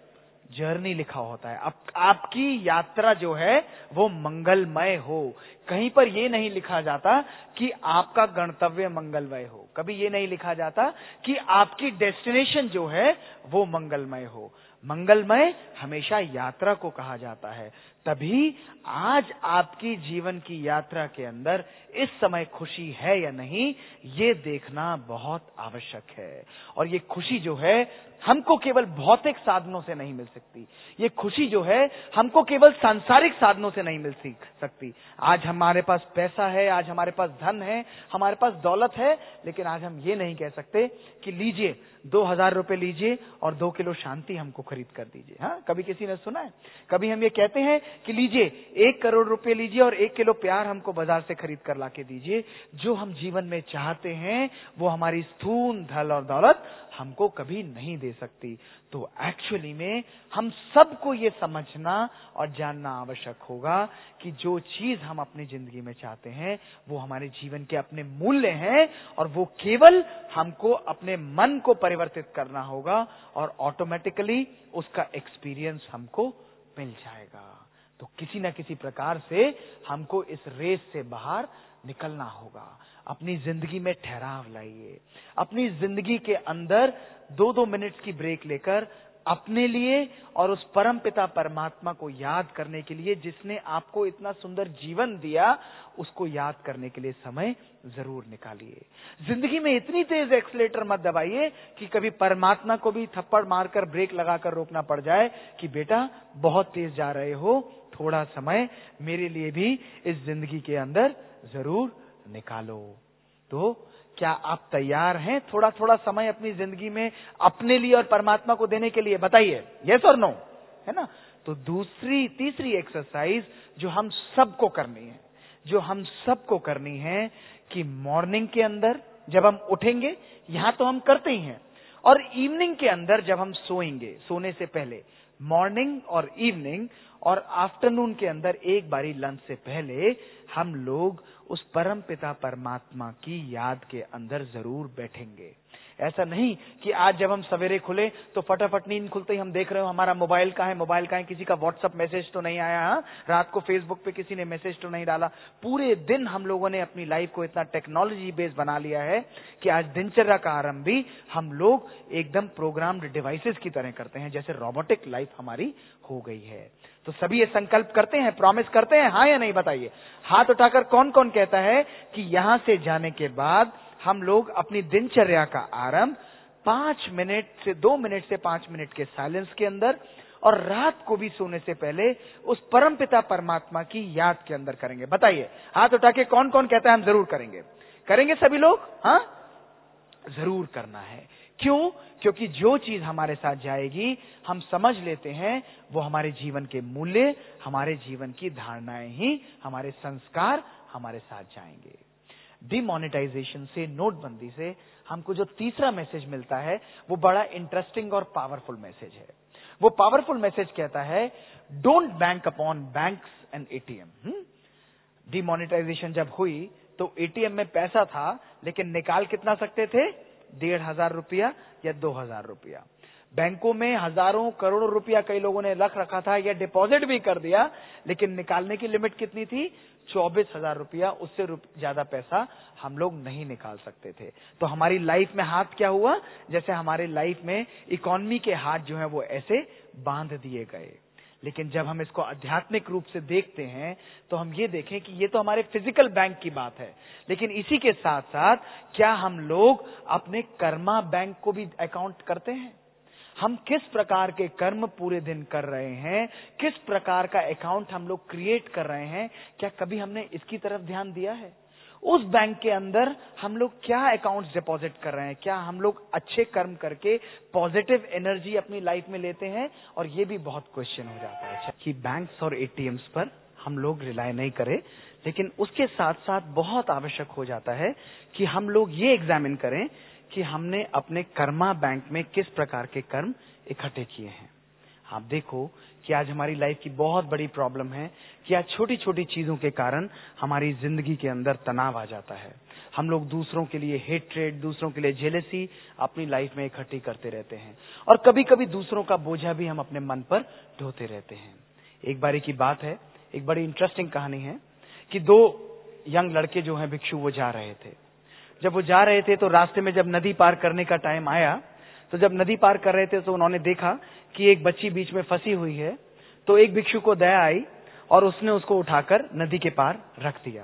journey लिखा होता है। अब आपकी यात्रा जो है वो मंगलमय हो। कहीं पर ये नहीं लिखा जाता कि आपका गंतव्य मंगलमय हो, कभी ये नहीं लिखा जाता कि आपकी डेस्टिनेशन जो है वो मंगलमय हो। मंगलमय हमेशा यात्रा को कहा जाता है। तभी आज आपकी जीवन की यात्रा के अंदर इस समय खुशी है या नहीं, ये देखना बहुत आवश्यक है। और ये खुशी जो है हमको केवल भौतिक साधनों से नहीं मिल सकती, ये खुशी जो है हमको केवल सांसारिक साधनों से नहीं मिल सकती। आज हमारे पास पैसा है, आज हमारे पास धन है, हमारे पास दौलत है, लेकिन आज हम ये नहीं कह सकते कि लीजिए दो हजार रुपए लीजिए और दो किलो शांति हमको खरीद कर दीजिए। हाँ, कभी किसी ने सुना है? कभी हम ये कहते हैं कि लीजिए एक करोड़ रुपए लीजिए और एक किलो प्यार हमको बाजार से खरीद कर लाके दीजिए, जो हम जीवन में चाहते हैं वो हमारी स्थूल धन और दौलत हमको कभी नहीं दे सकती। तो एक्चुअली में हम सबको ये समझना और जानना आवश्यक होगा कि जो चीज हम अपनी जिंदगी में चाहते हैं वो हमारे जीवन के अपने मूल्य हैं, और वो केवल हमको अपने मन को परिवर्तित करना होगा और ऑटोमेटिकली उसका एक्सपीरियंस हमको मिल जाएगा। तो किसी न किसी प्रकार से हमको इस रेस से बाहर निकलना होगा। अपनी जिंदगी में ठहराव लाइए, अपनी जिंदगी के अंदर दो दो मिनट की ब्रेक लेकर अपने लिए और उस परम पिता परमात्मा को याद करने के लिए जिसने आपको इतना सुंदर जीवन दिया, उसको याद करने के लिए समय जरूर निकालिए। जिंदगी में इतनी तेज एक्सीलेटर मत दबाइए कि कभी परमात्मा को भी थप्पड़ मारकर ब्रेक लगाकर रोकना पड़ जाए कि बेटा बहुत तेज जा रहे हो, थोड़ा समय मेरे लिए भी इस जिंदगी के अंदर जरूर निकालो। तो क्या आप तैयार हैं थोड़ा थोड़ा समय अपनी जिंदगी में अपने लिए और परमात्मा को देने के लिए? बताइए, यस और नो, है ना? तो दूसरी तीसरी एक्सरसाइज जो हम सबको करनी है, जो हम सबको करनी है कि मॉर्निंग के अंदर जब हम उठेंगे, यहां तो हम करते ही हैं, और इवनिंग के अंदर जब हम सोएंगे, सोने से पहले, मॉर्निंग और इवनिंग और आफ्टरनून के अंदर एक बारी लंच से पहले हम लोग उस परम पिता परमात्मा की याद के अंदर जरूर बैठेंगे। ऐसा नहीं कि आज जब हम सवेरे खुले तो फटाफट नींद खुलते ही हम देख रहे हो हमारा मोबाइल कहाँ है, मोबाइल कहाँ है, किसी का व्हाट्सएप मैसेज तो नहीं आया, हा? रात को फेसबुक पे किसी ने मैसेज तो नहीं डाला। पूरे दिन हम लोगों ने अपनी लाइफ को इतना टेक्नोलॉजी बेस्ड बना लिया है कि आज दिनचर्या का आरंभ भी हम लोग एकदम प्रोग्राम्ड डिवाइसेस की तरह करते हैं, जैसे रोबोटिक लाइफ हमारी हो गई है। तो सभी ये संकल्प करते हैं, प्रॉमिस करते हैं, हाँ या नहीं? बताइए, हाथ उठाकर कौन कौन कहता है कि यहां से जाने के बाद हम लोग अपनी दिनचर्या का आरंभ पांच मिनट से दो मिनट से पांच मिनट के साइलेंस के अंदर और रात को भी सोने से पहले उस परमपिता परमात्मा की याद के अंदर करेंगे? बताइए, हाथ उठा के कौन कौन कहता है हम जरूर करेंगे? करेंगे सभी लोग? हाँ, जरूर करना है। क्यों? क्योंकि जो चीज हमारे साथ जाएगी हम समझ लेते हैं वो हमारे जीवन के मूल्य, हमारे जीवन की धारणाएं ही, हमारे संस्कार हमारे साथ जाएंगे। डिमोनेटाइजेशन से, नोटबंदी से हमको जो तीसरा मैसेज मिलता है वो बड़ा इंटरेस्टिंग और पावरफुल मैसेज है। वो पावरफुल मैसेज कहता है, don't bank upon banks and ATM. Demonetisation जब हुई तो एटीएम में पैसा था लेकिन निकाल कितना सकते थे? डेढ़ हजार रुपया या दो हजार रुपया। बैंकों में हजारों करोड़ों रुपया कई लोगों ने रख रखा था या डिपॉजिट भी कर दिया, लेकिन निकालने की लिमिट कितनी थी? चौबीस हजार रुपया। उससे ज्यादा पैसा हम लोग नहीं निकाल सकते थे। तो हमारी लाइफ में हाथ क्या हुआ? जैसे हमारे लाइफ में इकोनॉमी के हाथ जो है वो ऐसे बांध दिए गए। लेकिन जब हम इसको आध्यात्मिक रूप से देखते हैं तो हम ये देखें कि ये तो हमारे फिजिकल बैंक की बात है, लेकिन इसी के साथ साथ क्या हम लोग अपने कर्मा बैंक को भी अकाउंट करते हैं? हम किस प्रकार के कर्म पूरे दिन कर रहे हैं, किस प्रकार का अकाउंट हम लोग क्रिएट कर रहे हैं, क्या कभी हमने इसकी तरफ ध्यान दिया है? उस बैंक के अंदर हम लोग क्या अकाउंट्स डिपॉजिट कर रहे हैं? क्या हम लोग अच्छे कर्म करके पॉजिटिव एनर्जी अपनी लाइफ में लेते हैं? और ये भी बहुत क्वेश्चन हो जाता है कि बैंक्स और एटीएम्स पर हम लोग रिलाय नहीं करें, लेकिन उसके साथ साथ बहुत आवश्यक हो जाता है कि हम लोग ये एग्जामिन करें कि हमने अपने कर्मा बैंक में किस प्रकार के कर्म इकट्ठे किए हैं। आप देखो कि आज हमारी लाइफ की बहुत बड़ी प्रॉब्लम है कि आज छोटी छोटी चीजों के कारण हमारी जिंदगी के अंदर तनाव आ जाता है। हम लोग दूसरों के लिए हेट्रेड, दूसरों के लिए जेलसी अपनी लाइफ में इकट्ठी करते रहते हैं, और कभी कभी दूसरों का बोझा भी हम अपने मन पर ढोते रहते हैं। एक बारी की बात है, एक बड़ी इंटरेस्टिंग कहानी है कि दो यंग लड़के जो हैं भिक्षु, वो जा रहे थे। जब वो जा रहे थे तो रास्ते में जब नदी पार करने का टाइम आया, तो जब नदी पार कर रहे थे तो उन्होंने देखा कि एक बच्ची बीच में फंसी हुई है। तो एक भिक्षु को दया आई और उसने उसको उठाकर नदी के पार रख दिया।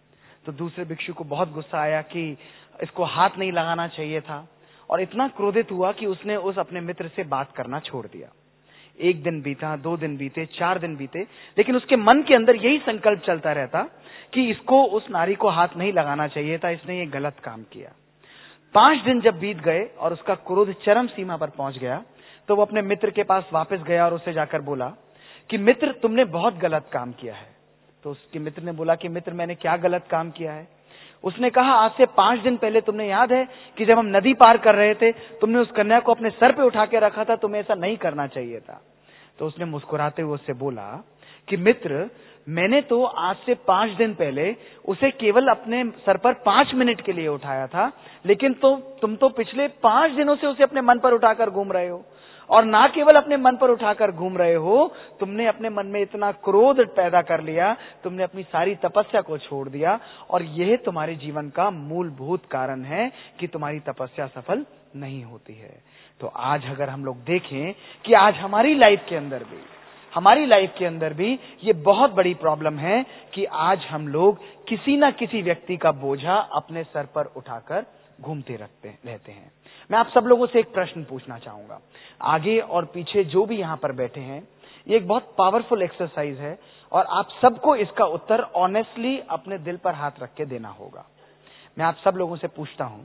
तो दूसरे भिक्षु को बहुत गुस्सा आया कि इसको हाथ नहीं लगाना चाहिए था, और इतना क्रोधित हुआ कि उसने उस अपने मित्र से बात करना छोड़ दिया। एक दिन बीता, दो दिन बीते, चार दिन बीते, लेकिन उसके मन के अंदर यही संकल्प चलता रहता कि इसको उस नारी को हाथ नहीं लगाना चाहिए था, इसने ये गलत काम किया। पांच दिन जब बीत गए और उसका क्रोध चरम सीमा पर पहुंच गया, तो वो अपने मित्र के पास वापस गया और उससे जाकर बोला कि मित्र तुमने बहुत गलत काम किया है। तो उसके मित्र ने बोला कि मित्र मैंने क्या गलत काम किया है? उसने कहा आज से पांच दिन पहले तुमने याद है कि जब हम नदी पार कर रहे थे तुमने उस कन्या को अपने सर पे उठा के रखा था, तुम्हें ऐसा नहीं करना चाहिए था। तो उसने मुस्कुराते हुए उससे बोला कि मित्र मैंने तो आज से पांच दिन पहले उसे केवल अपने सर पर पांच मिनट के लिए उठाया था, लेकिन तो तुम तो पिछले पांच दिनों से उसे अपने मन पर उठाकर घूम रहे हो। और ना केवल अपने मन पर उठाकर घूम रहे हो, तुमने अपने मन में इतना क्रोध पैदा कर लिया, तुमने अपनी सारी तपस्या को छोड़ दिया, और यह तुम्हारे जीवन का मूलभूत कारण है कि तुम्हारी तपस्या सफल नहीं होती है। तो आज अगर हम लोग देखें कि आज हमारी लाइफ के अंदर भी हमारी लाइफ के अंदर भी ये बहुत बड़ी प्रॉब्लम है कि आज हम लोग किसी ना किसी व्यक्ति का बोझा अपने सर पर उठाकर घूमते रखते रहते हैं। मैं आप सब लोगों से एक प्रश्न पूछना चाहूंगा, आगे और पीछे जो भी यहां पर बैठे हैं, ये एक बहुत पावरफुल एक्सरसाइज है और आप सबको इसका उत्तर ऑनेस्टली अपने दिल पर हाथ रख के देना होगा। मैं आप सब लोगों से पूछता हूं,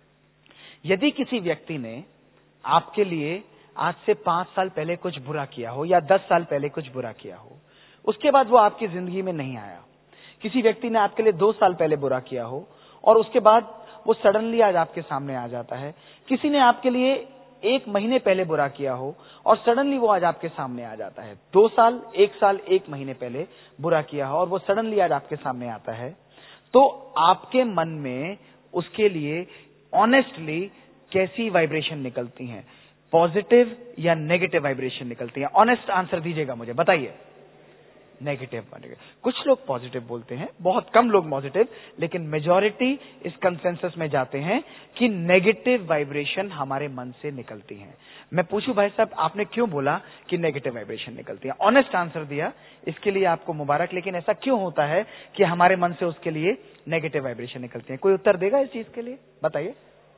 यदि किसी व्यक्ति ने आपके लिए आज से पांच साल पहले कुछ बुरा किया हो या दस साल पहले कुछ बुरा किया हो, उसके बाद वो आपकी जिंदगी में नहीं आया। किसी व्यक्ति ने आपके लिए दो साल पहले बुरा किया हो और उसके बाद वो सडनली आज आपके सामने आ जाता है। किसी ने आपके लिए एक महीने पहले बुरा किया हो और सडनली वो आज आपके सामने आ जाता है। दो साल, एक साल, एक महीने पहले बुरा किया हो और वो सडनली आज आपके सामने आता है, तो आपके मन में उसके लिए ऑनेस्टली कैसी वाइब्रेशन निकलती हैं? पॉजिटिव या नेगेटिव वाइब्रेशन निकलती है? ऑनेस्ट आंसर दीजिएगा मुझे, बताइए। नेगेटिव। कुछ लोग पॉजिटिव बोलते हैं, बहुत कम लोग पॉजिटिव, लेकिन मेजॉरिटी इस कंसेंसस में जाते हैं कि नेगेटिव वाइब्रेशन हमारे मन से निकलती हैं। मैं पूछूं भाई साहब, आपने क्यों बोला कि नेगेटिव वाइब्रेशन निकलती है? ऑनेस्ट आंसर दिया, इसके लिए आपको मुबारक। लेकिन ऐसा क्यों होता है कि हमारे मन से उसके लिए नेगेटिव वाइब्रेशन निकलती है? कोई उत्तर देगा इस चीज के लिए? बताइए।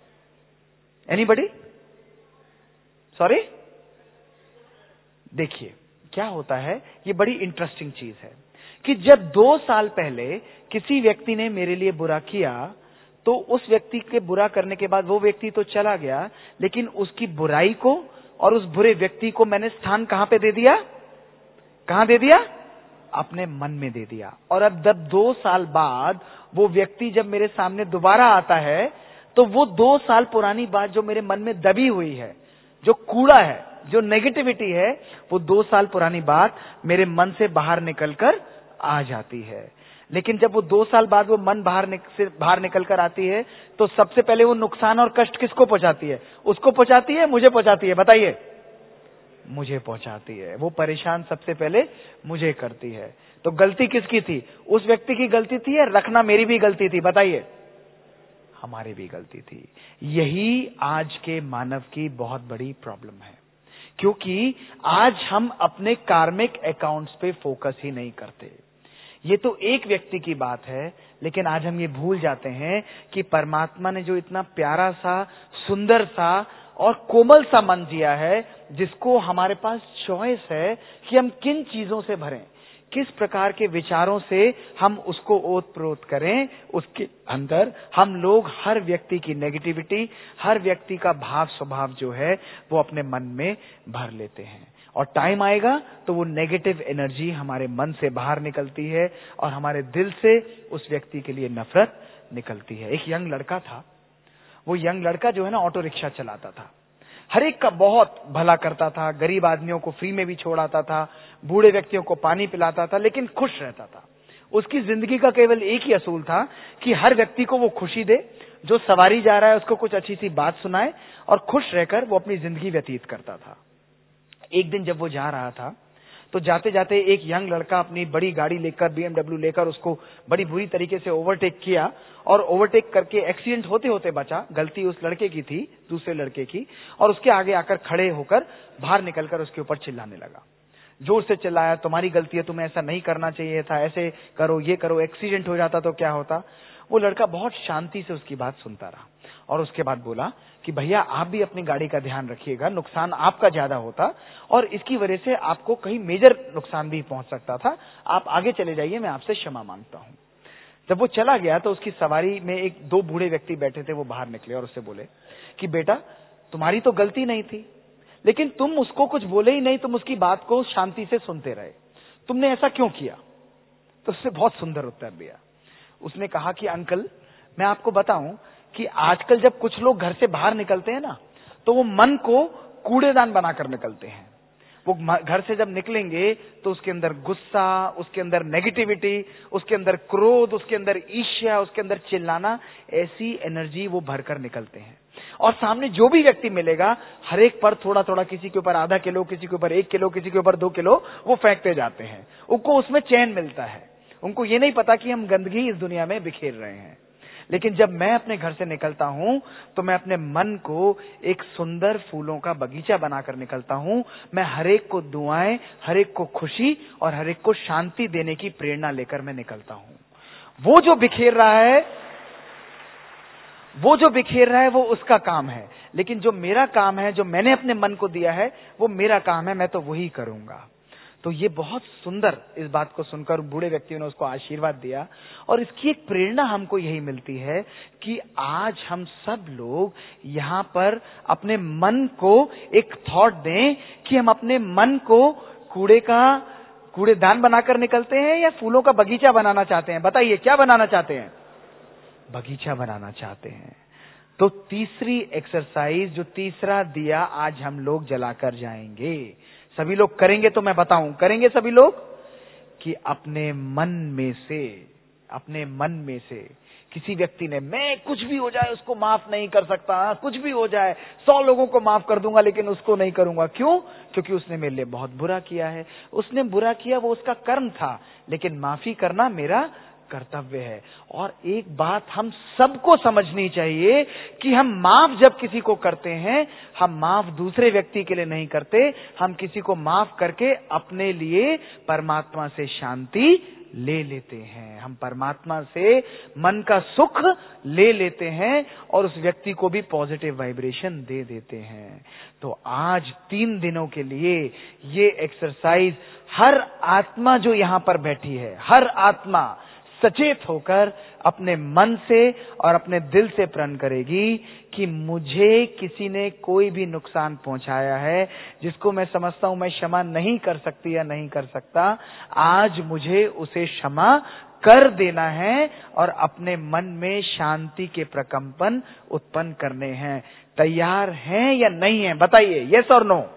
एनीबडी? सॉरी? देखिए क्या होता है, ये बड़ी इंटरेस्टिंग चीज है कि जब दो साल पहले किसी व्यक्ति ने मेरे लिए बुरा किया, तो उस व्यक्ति के बुरा करने के बाद वो व्यक्ति तो चला गया, लेकिन उसकी बुराई को और उस बुरे व्यक्ति को मैंने स्थान कहां पे दे दिया? कहां दे दिया? अपने मन में दे दिया। और अब जब दो साल बाद वो व्यक्ति जब मेरे सामने दोबारा आता है, तो वो दो साल पुरानी बात जो मेरे मन में दबी हुई है, जो कूड़ा है, जो नेगेटिविटी है, वो दो साल पुरानी बात मेरे मन से बाहर निकलकर आ जाती है। लेकिन जब वो दो साल बाद वो मन बाहर निक, से बाहर निकल कर आती है, तो सबसे पहले वो नुकसान और कष्ट किसको पहुंचाती है? उसको पहुंचाती है, मुझे पहुंचाती है? बताइए। मुझे पहुंचाती है। वो परेशान सबसे पहले मुझे करती है। तो गलती किसकी थी? उस व्यक्ति की गलती थी या रखना मेरी भी गलती थी? बताइए। हमारी भी गलती थी। यही आज के मानव की बहुत बड़ी प्रॉब्लम है, क्योंकि आज हम अपने कार्मिक अकाउंट्स पे फोकस ही नहीं करते। ये तो एक व्यक्ति की बात है, लेकिन आज हम ये भूल जाते हैं कि परमात्मा ने जो इतना प्यारा सा, सुंदर सा और कोमल सा मन दिया है, जिसको हमारे पास चॉइस है कि हम किन चीजों से भरें, किस प्रकार के विचारों से हम उसको ओतप्रोत करें। उसके अंदर हम लोग हर व्यक्ति की नेगेटिविटी, हर व्यक्ति का भाव स्वभाव जो है वो अपने मन में भर लेते हैं, और टाइम आएगा तो वो नेगेटिव एनर्जी हमारे मन से बाहर निकलती है और हमारे दिल से उस व्यक्ति के लिए नफरत निकलती है। एक यंग लड़का था, वो यंग लड़का जो है ना ऑटो रिक्शा चलाता था, हर एक का बहुत भला करता था, गरीब आदमियों को फ्री में भी छोड़ाता था, बूढ़े व्यक्तियों को पानी पिलाता था, लेकिन खुश रहता था। उसकी जिंदगी का केवल एक ही असूल था कि हर व्यक्ति को वो खुशी दे, जो सवारी जा रहा है उसको कुछ अच्छी सी बात सुनाए, और खुश रहकर वो अपनी जिंदगी व्यतीत करता था। एक दिन जब वो जा रहा था, तो जाते जाते एक यंग लड़का अपनी बड़ी गाड़ी लेकर, बीएमडब्ल्यू लेकर, उसको बड़ी बुरी तरीके से ओवरटेक किया, और ओवरटेक करके एक्सीडेंट होते होते बचा। गलती उस लड़के की थी, दूसरे लड़के की, और उसके आगे आकर खड़े होकर बाहर निकलकर उसके ऊपर चिल्लाने लगा, जोर से चिल्लाया, तुम्हारी गलती है, तुम्हें ऐसा नहीं करना चाहिए था, ऐसे करो, ये करो, एक्सीडेंट हो जाता तो क्या होता। वो लड़का बहुत शांति से उसकी बात सुनता रहा, और उसके बाद बोला कि भैया आप भी अपनी गाड़ी का ध्यान रखिएगा, नुकसान आपका ज्यादा होता और इसकी वजह से आपको कहीं मेजर नुकसान भी पहुंच सकता था, आप आगे चले जाइए, मैं आपसे क्षमा मांगता हूं। जब वो चला गया तो उसकी सवारी में एक दो बूढ़े व्यक्ति बैठे थे, वो बाहर निकले और उससे बोले कि बेटा तुम्हारी तो गलती नहीं थी, लेकिन तुम उसको कुछ बोले ही नहीं, तुम उसकी बात को शांति से सुनते रहे, तुमने ऐसा क्यों किया? तो उसने बहुत सुंदर उत्तर दिया। उसने कहा कि अंकल, मैं आपको बताऊं कि आजकल जब कुछ लोग घर से बाहर निकलते हैं ना, तो वो मन को कूड़ेदान बनाकर निकलते हैं। वो घर से जब निकलेंगे तो उसके अंदर गुस्सा, उसके अंदर नेगेटिविटी, उसके अंदर क्रोध, उसके अंदर ईर्ष्या, उसके अंदर चिल्लाना, ऐसी एनर्जी वो भरकर निकलते हैं। और सामने जो भी व्यक्ति मिलेगा, हर एक पर थोड़ा थोड़ा, किसी के ऊपर आधा किलो, किसी के ऊपर एक किलो, किसी के ऊपर दो किलो, वो फेंकते जाते हैं। उनको उसमें चैन मिलता है। उनको ये नहीं पता कि हम गंदगी इस दुनिया में बिखेर रहे हैं। लेकिन जब मैं अपने घर से निकलता हूं तो मैं अपने मन को एक सुंदर फूलों का बगीचा बनाकर निकलता हूं। मैं हर एक को दुआएं, हर एक को खुशी और हर एक को शांति देने की प्रेरणा लेकर मैं निकलता हूं। वो जो बिखेर रहा है, वो जो बिखेर रहा है वो उसका काम है, लेकिन जो मेरा काम है, जो मैंने अपने मन को दिया है, वो मेरा काम है, मैं तो वही करूंगा। तो ये बहुत सुंदर, इस बात को सुनकर बूढ़े व्यक्तियों ने उसको आशीर्वाद दिया। और इसकी एक प्रेरणा हमको यही मिलती है कि आज हम सब लोग यहाँ पर अपने मन को एक थॉट दें कि हम अपने मन को कूड़े का कूड़ेदान बनाकर निकलते हैं या फूलों का बगीचा बनाना चाहते हैं। बताइए, क्या बनाना चाहते हैं? बगीचा बनाना चाहते हैं। तो तीसरी एक्सरसाइज, जो तीसरा दिया आज हम लोग जलाकर जाएंगे, सभी लोग करेंगे तो मैं बताऊं, करेंगे सभी लोग, कि अपने मन में से, अपने मन में से किसी व्यक्ति ने, मैं कुछ भी हो जाए उसको माफ नहीं कर सकता, कुछ भी हो जाए सौ लोगों को माफ कर दूंगा लेकिन उसको नहीं करूंगा। क्यों? क्योंकि उसने मेरे लिए बहुत बुरा किया है। उसने बुरा किया, वो उसका कर्म था, लेकिन माफी करना मेरा कर्तव्य है। और एक बात हम सबको समझनी चाहिए कि हम माफ जब किसी को करते हैं, हम माफ दूसरे व्यक्ति के लिए नहीं करते, हम किसी को माफ करके अपने लिए परमात्मा से शांति ले लेते हैं, हम परमात्मा से मन का सुख ले लेते हैं और उस व्यक्ति को भी पॉजिटिव वाइब्रेशन दे देते हैं। तो आज तीन दिनों के लिए ये एक्सरसाइज हर आत्मा जो यहाँ पर बैठी है, हर आत्मा सचेत होकर अपने मन से और अपने दिल से प्रण करेगी कि मुझे किसी ने कोई भी नुकसान पहुंचाया है जिसको मैं समझता हूं मैं क्षमा नहीं कर सकती या नहीं कर सकता, आज मुझे उसे क्षमा कर देना है और अपने मन में शांति के प्रकंपन उत्पन्न करने हैं। तैयार हैं या नहीं हैं? बताइए, यस और नो।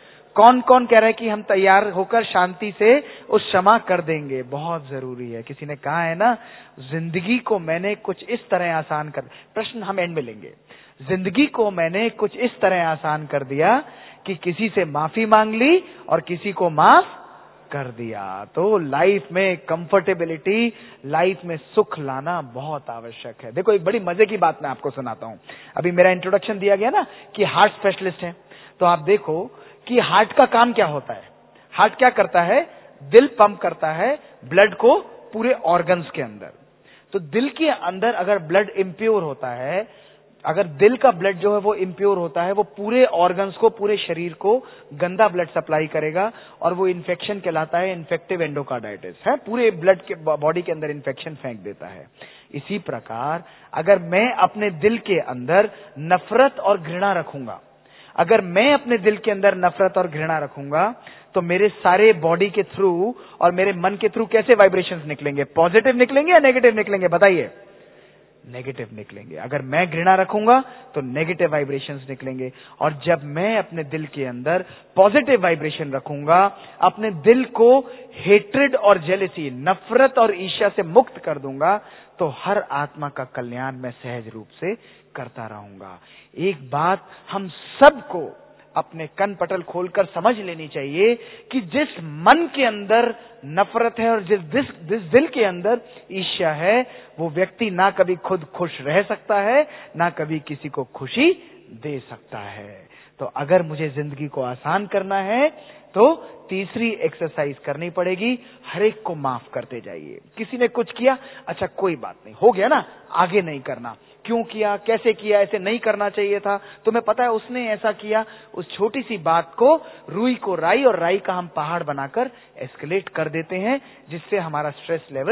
कौन कौन कह रहा है कि हम तैयार होकर शांति से उस क्षमा कर देंगे? बहुत जरूरी है। किसी ने कहा है ना, जिंदगी को मैंने कुछ इस तरह आसान कर, प्रश्न हम एंड में लेंगे, जिंदगी को मैंने कुछ इस तरह आसान कर दिया कि किसी से माफी मांग ली और किसी को माफ कर दिया। तो लाइफ में कंफर्टेबिलिटी, लाइफ में सुख लाना बहुत आवश्यक है। देखो, एक बड़ी मजे की बात मैं आपको सुनाता हूं। अभी मेरा इंट्रोडक्शन दिया गया ना कि हार्ट स्पेशलिस्ट है, तो आप देखो कि हार्ट का काम क्या होता है। हार्ट क्या करता है? दिल पंप करता है ब्लड को पूरे ऑर्गन्स के अंदर। तो दिल के अंदर अगर ब्लड इम्प्योर होता है, अगर दिल का ब्लड जो है वो इम्प्योर होता है, वो पूरे ऑर्गन्स को, पूरे शरीर को गंदा ब्लड सप्लाई करेगा और वो इन्फेक्शन कहलाता है, इन्फेक्टिव एंडोकार्डाइटिस है, पूरे ब्लड के बॉडी के अंदर इन्फेक्शन फेंक देता है। इसी प्रकार अगर मैं अपने दिल के अंदर नफरत और घृणा रखूंगा, अगर मैं अपने दिल के अंदर नफरत और घृणा रखूंगा, तो मेरे सारे बॉडी के थ्रू और मेरे मन के थ्रू कैसे वाइब्रेशंस निकलेंगे? पॉजिटिव निकलेंगे या नेगेटिव निकलेंगे? बताइए। नेगेटिव निकलेंगे। अगर मैं घृणा रखूंगा तो नेगेटिव वाइब्रेशंस निकलेंगे। और जब मैं अपने दिल के अंदर पॉजिटिव वाइब्रेशन रखूंगा, अपने दिल को हेट्रेड और जेलसी, नफरत और ईर्ष्या से मुक्त कर दूंगा, तो हर आत्मा का कल्याण मैं सहज रूप से करता रहूंगा। एक बात हम सबको अपने कन पटल खोलकर समझ लेनी चाहिए कि जिस मन के अंदर नफरत है और जिस जिस, जिस दिल के अंदर ईर्ष्या है, वो व्यक्ति ना कभी खुद खुश रह सकता है, ना कभी किसी को खुशी दे सकता है। तो अगर मुझे जिंदगी को आसान करना है तो तीसरी एक्सरसाइज करनी पड़ेगी, हर एक को माफ करते जाइए। किसी ने कुछ किया, अच्छा कोई बात नहीं, हो गया ना, आगे नहीं करना। क्यों किया, कैसे किया, ऐसे नहीं करना चाहिए था, तुम्हें पता है उसने ऐसा किया। उस छोटी सी बात को, रुई को राई और राई का हम पहाड़ बनाकर एस्केलेट कर देते हैं, जिससे हमारा स्ट्रेस लेवल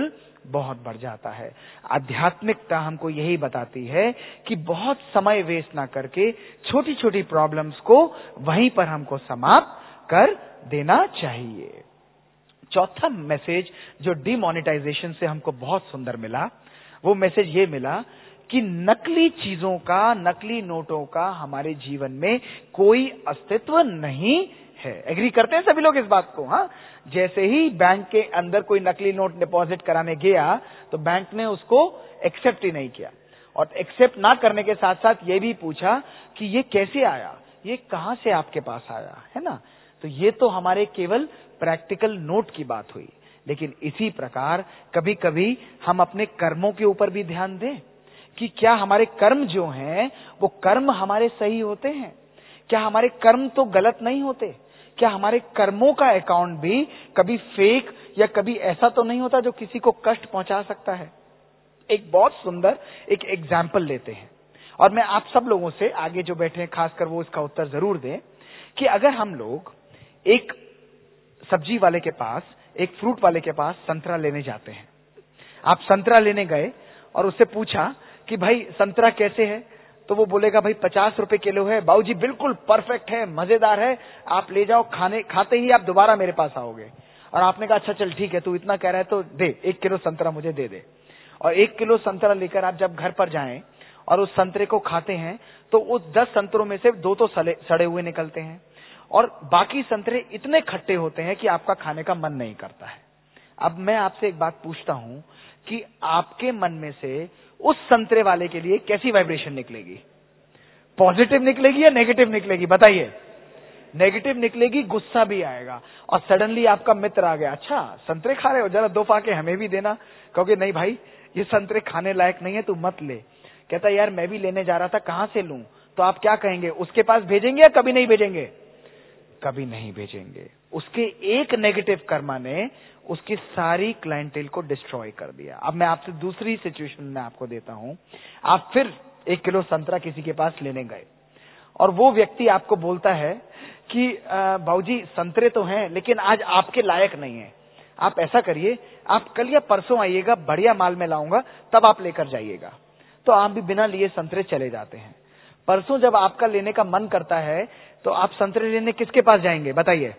बहुत बढ़ जाता है। आध्यात्मिकता हमको यही बताती है कि बहुत समय वेस्ट ना करके छोटी छोटी प्रॉब्लम्स को वहीं पर हमको समाप्त कर देना चाहिए। चौथा मैसेज जो डिमोनेटाइजेशन से हमको बहुत सुंदर मिला, वो मैसेज ये मिला कि नकली चीजों का, नकली नोटों का हमारे जीवन में कोई अस्तित्व नहीं है। एग्री करते हैं सभी लोग इस बात को? हाँ, जैसे ही बैंक के अंदर कोई नकली नोट डिपॉजिट कराने गया तो बैंक ने उसको एक्सेप्ट ही नहीं किया, और एक्सेप्ट ना करने के साथ साथ ये भी पूछा कि ये कैसे आया, ये कहां से आपके पास आया, है ना। तो ये तो हमारे केवल प्रैक्टिकल नोट की बात हुई, लेकिन इसी प्रकार कभी कभी हम अपने कर्मों के ऊपर भी ध्यान दें कि क्या हमारे कर्म जो हैं वो कर्म हमारे सही होते हैं, क्या हमारे कर्म तो गलत नहीं होते, क्या हमारे कर्मों का अकाउंट भी कभी फेक या कभी ऐसा तो नहीं होता जो किसी को कष्ट पहुंचा सकता है। एक बहुत सुंदर एक एग्जाम्पल लेते हैं, और मैं आप सब लोगों से, आगे जो बैठे हैं खासकर वो इसका उत्तर जरूर दें, कि अगर हम लोग एक सब्जी वाले के पास, एक फ्रूट वाले के पास संतरा लेने जाते हैं, आप संतरा लेने गए और उससे पूछा कि भाई संतरा कैसे है, तो वो बोलेगा भाई पचास रुपए किलो है, बाबूजी बिल्कुल परफेक्ट है, मजेदार है, आप ले जाओ, खाने खाते ही आप दोबारा मेरे पास आओगे। और आपने कहा अच्छा चल ठीक है, तू इतना कह रहा है तो दे, एक किलो संतरा मुझे दे दे। और एक किलो संतरा लेकर आप जब घर पर जाएं और उस संतरे को खाते हैं तो उस दस संतरों में से दो तो सड़े सड़े हुए निकलते हैं, और बाकी संतरे इतने खट्टे होते हैं कि आपका खाने का मन नहीं करता है। अब मैं आपसे एक बात पूछता हूं कि आपके मन में से उस संतरे वाले के लिए कैसी वाइब्रेशन निकलेगी? पॉजिटिव निकलेगी या नेगेटिव निकलेगी? बताइए। नेगेटिव निकलेगी, गुस्सा भी आएगा। और सडनली आपका मित्र आ गया, अच्छा संतरे खा रहे हो, जरा दो फाके हमें भी देना। कहोगे नहीं भाई ये संतरे खाने लायक नहीं है, तू मत ले। कहता यार मैं भी लेने जा रहा था, कहां से लूं? तो आप क्या कहेंगे, उसके पास भेजेंगे या कभी नहीं भेजेंगे? कभी नहीं भेजेंगे। उसके एक नेगेटिव कर्मा ने उसकी सारी क्लाइंटेल को डिस्ट्रॉय कर दिया। अब मैं आपसे दूसरी सिचुएशन में आपको देता हूं, आप फिर एक किलो संतरा किसी के पास लेने गए और वो व्यक्ति आपको बोलता है कि बाबूजी संतरे तो हैं लेकिन आज आपके लायक नहीं है, आप ऐसा करिए आप कल या परसों आइएगा, बढ़िया माल में लाऊंगा तब आप लेकर जाइएगा। तो आप भी बिना लिए संतरे चले जाते हैं। परसों जब आपका लेने का मन करता है तो आप संतरे लेने किसके पास जाएंगे? बताइए।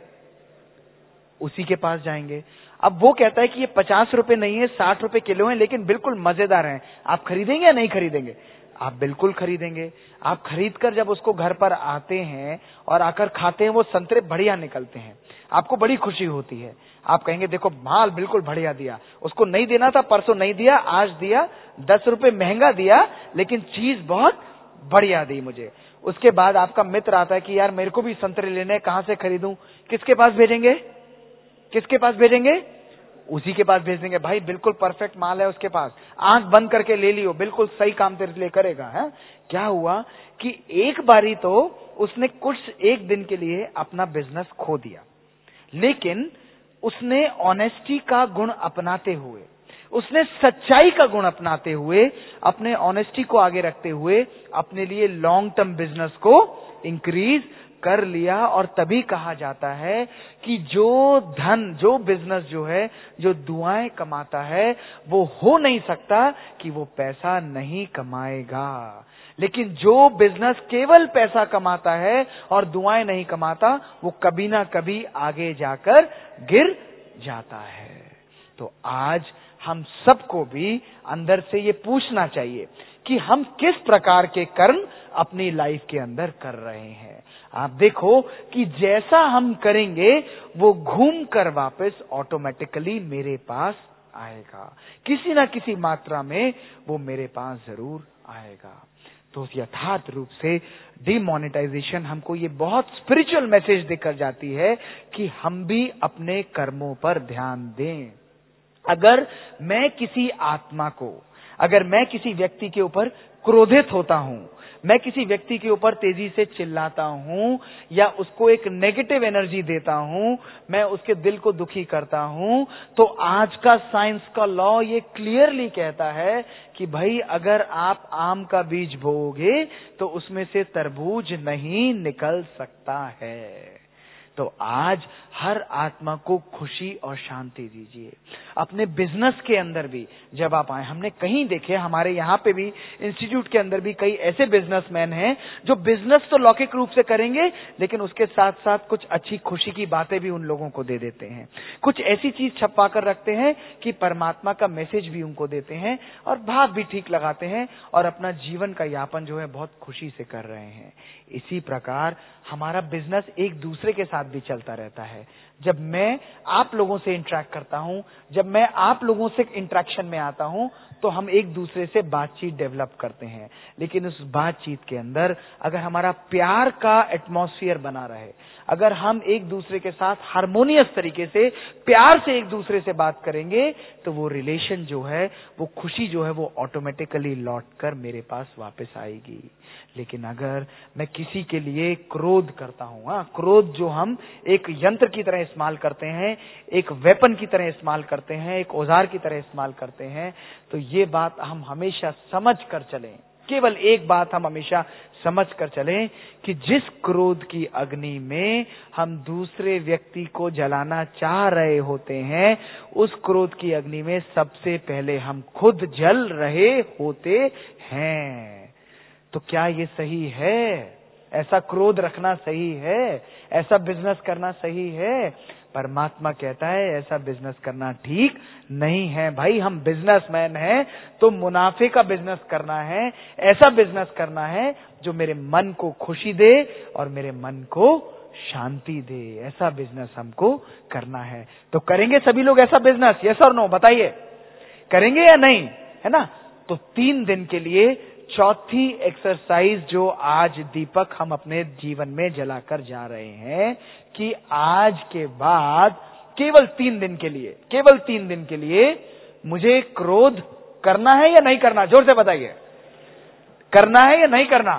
उसी के पास जाएंगे। अब वो कहता है कि ये पचास रुपए नहीं है, साठ रुपए किलो है, लेकिन बिल्कुल मजेदार हैं, आप खरीदेंगे या नहीं खरीदेंगे? आप बिल्कुल खरीदेंगे। आप खरीदकर जब उसको घर पर आते हैं और आकर खाते हैं, वो संतरे बढ़िया निकलते हैं, आपको बड़ी खुशी होती है। आप कहेंगे देखो माल बिल्कुल बढ़िया दिया, उसको नहीं देना था, परसों नहीं दिया, आज दिया, दस रुपए महंगा दिया लेकिन चीज बहुत बढ़िया दी मुझे। उसके बाद आपका मित्र आता है कि यार मेरे को भी संतरे लेने, कहां से खरीदूं? किसके पास भेजेंगे? किसके पास भेजेंगे? उसी के पास भेज देंगे। भाई बिल्कुल परफेक्ट माल है उसके पास, आंख बंद करके ले लियो, बिल्कुल सही काम तेरे लिए करेगा। है क्या हुआ कि एक बारी तो उसने कुछ एक दिन के लिए अपना बिजनेस खो दिया, लेकिन उसने ऑनेस्टी का गुण अपनाते हुए, उसने सच्चाई का गुण अपनाते हुए, अपने ऑनेस्टी को आगे रखते हुए अपने लिए लॉन्ग टर्म बिजनेस को इंक्रीज कर लिया। और तभी कहा जाता है कि जो धन, जो बिजनेस जो है, जो दुआएं कमाता है, वो हो नहीं सकता कि वो पैसा नहीं कमाएगा। लेकिन जो बिजनेस केवल पैसा कमाता है और दुआएं नहीं कमाता, वो कभी ना कभी आगे जाकर गिर जाता है। तो आज हम सबको भी अंदर से ये पूछना चाहिए कि हम किस प्रकार के कर्म अपनी लाइफ के अंदर कर रहे हैं। आप देखो कि जैसा हम करेंगे वो घूम कर वापस ऑटोमेटिकली मेरे पास आएगा, किसी ना किसी मात्रा में वो मेरे पास जरूर आएगा। तो यथार्थ रूप से डिमोनेटाइजेशन हमको ये बहुत स्पिरिचुअल मैसेज देकर जाती है कि हम भी अपने कर्मों पर ध्यान दें। अगर मैं किसी आत्मा को, अगर मैं किसी व्यक्ति के ऊपर क्रोधित होता हूं, मैं किसी व्यक्ति के ऊपर तेजी से चिल्लाता हूं या उसको एक नेगेटिव एनर्जी देता हूं, मैं उसके दिल को दुखी करता हूं, तो आज का साइंस का लॉ ये क्लियरली कहता है कि भाई अगर आप आम का बीज बोओगे तो उसमें से तरबूज नहीं निकल सकता है। तो आज हर आत्मा को खुशी और शांति दीजिए। अपने बिजनेस के अंदर भी जब आप आए, हमने कहीं देखे, हमारे यहाँ पे भी इंस्टीट्यूट के अंदर भी कई ऐसे बिजनेसमैन हैं जो बिजनेस तो लौकिक रूप से करेंगे, लेकिन उसके साथ साथ कुछ अच्छी खुशी की बातें भी उन लोगों को दे देते हैं, कुछ ऐसी चीज छपा कर रखते हैं कि परमात्मा का मैसेज भी उनको देते हैं, और भाव भी ठीक लगाते हैं, और अपना जीवन का यापन जो है बहुत खुशी से कर रहे हैं। इसी प्रकार हमारा बिजनेस एक दूसरे के साथ भी चलता रहता है। जब मैं आप लोगों से इंटरेक्ट करता हूं, जब मैं आप लोगों से इंटरेक्शन में आता हूं, तो हम एक दूसरे से बातचीत डेवलप करते हैं। लेकिन उस बातचीत के अंदर अगर हमारा प्यार का एटमॉस्फेयर बना रहे, अगर हम एक दूसरे के साथ हार्मोनियस तरीके से प्यार से एक दूसरे से बात करेंगे, तो वो रिलेशन जो है, वो खुशी जो है, वो ऑटोमेटिकली लौट कर मेरे पास वापस आएगी। लेकिन अगर मैं किसी के लिए क्रोध करता हूं, हाँ, क्रोध जो हम एक यंत्र की तरह इस्तेमाल करते हैं, एक वेपन की तरह इस्तेमाल करते हैं, एक औजार की तरह इस्तेमाल करते हैं, तो ये बात हम हमेशा समझ कर चलें, केवल एक बात हम हमेशा समझ कर चलें कि जिस क्रोध की अग्नि में हम दूसरे व्यक्ति को जलाना चाह रहे होते हैं, उस क्रोध की अग्नि में सबसे पहले हम खुद जल रहे होते हैं। तो क्या ये सही है? ऐसा क्रोध रखना सही है? ऐसा बिजनेस करना सही है? परमात्मा कहता है ऐसा बिजनेस करना ठीक नहीं है। भाई, हम बिजनेसमैन हैं तो मुनाफे का बिजनेस करना है, ऐसा बिजनेस करना है जो मेरे मन को खुशी दे और मेरे मन को शांति दे। ऐसा बिजनेस हमको करना है। तो करेंगे सभी लोग ऐसा बिजनेस? यस और नो बताइए, करेंगे या नहीं? है ना? तो तीन दिन के लिए चौथी एक्सरसाइज जो आज दीपक हम अपने जीवन में जलाकर जा रहे हैं कि आज के बाद केवल तीन दिन के लिए, केवल तीन दिन के लिए मुझे क्रोध करना है या नहीं करना? जोर से बताइए, करना है या नहीं करना?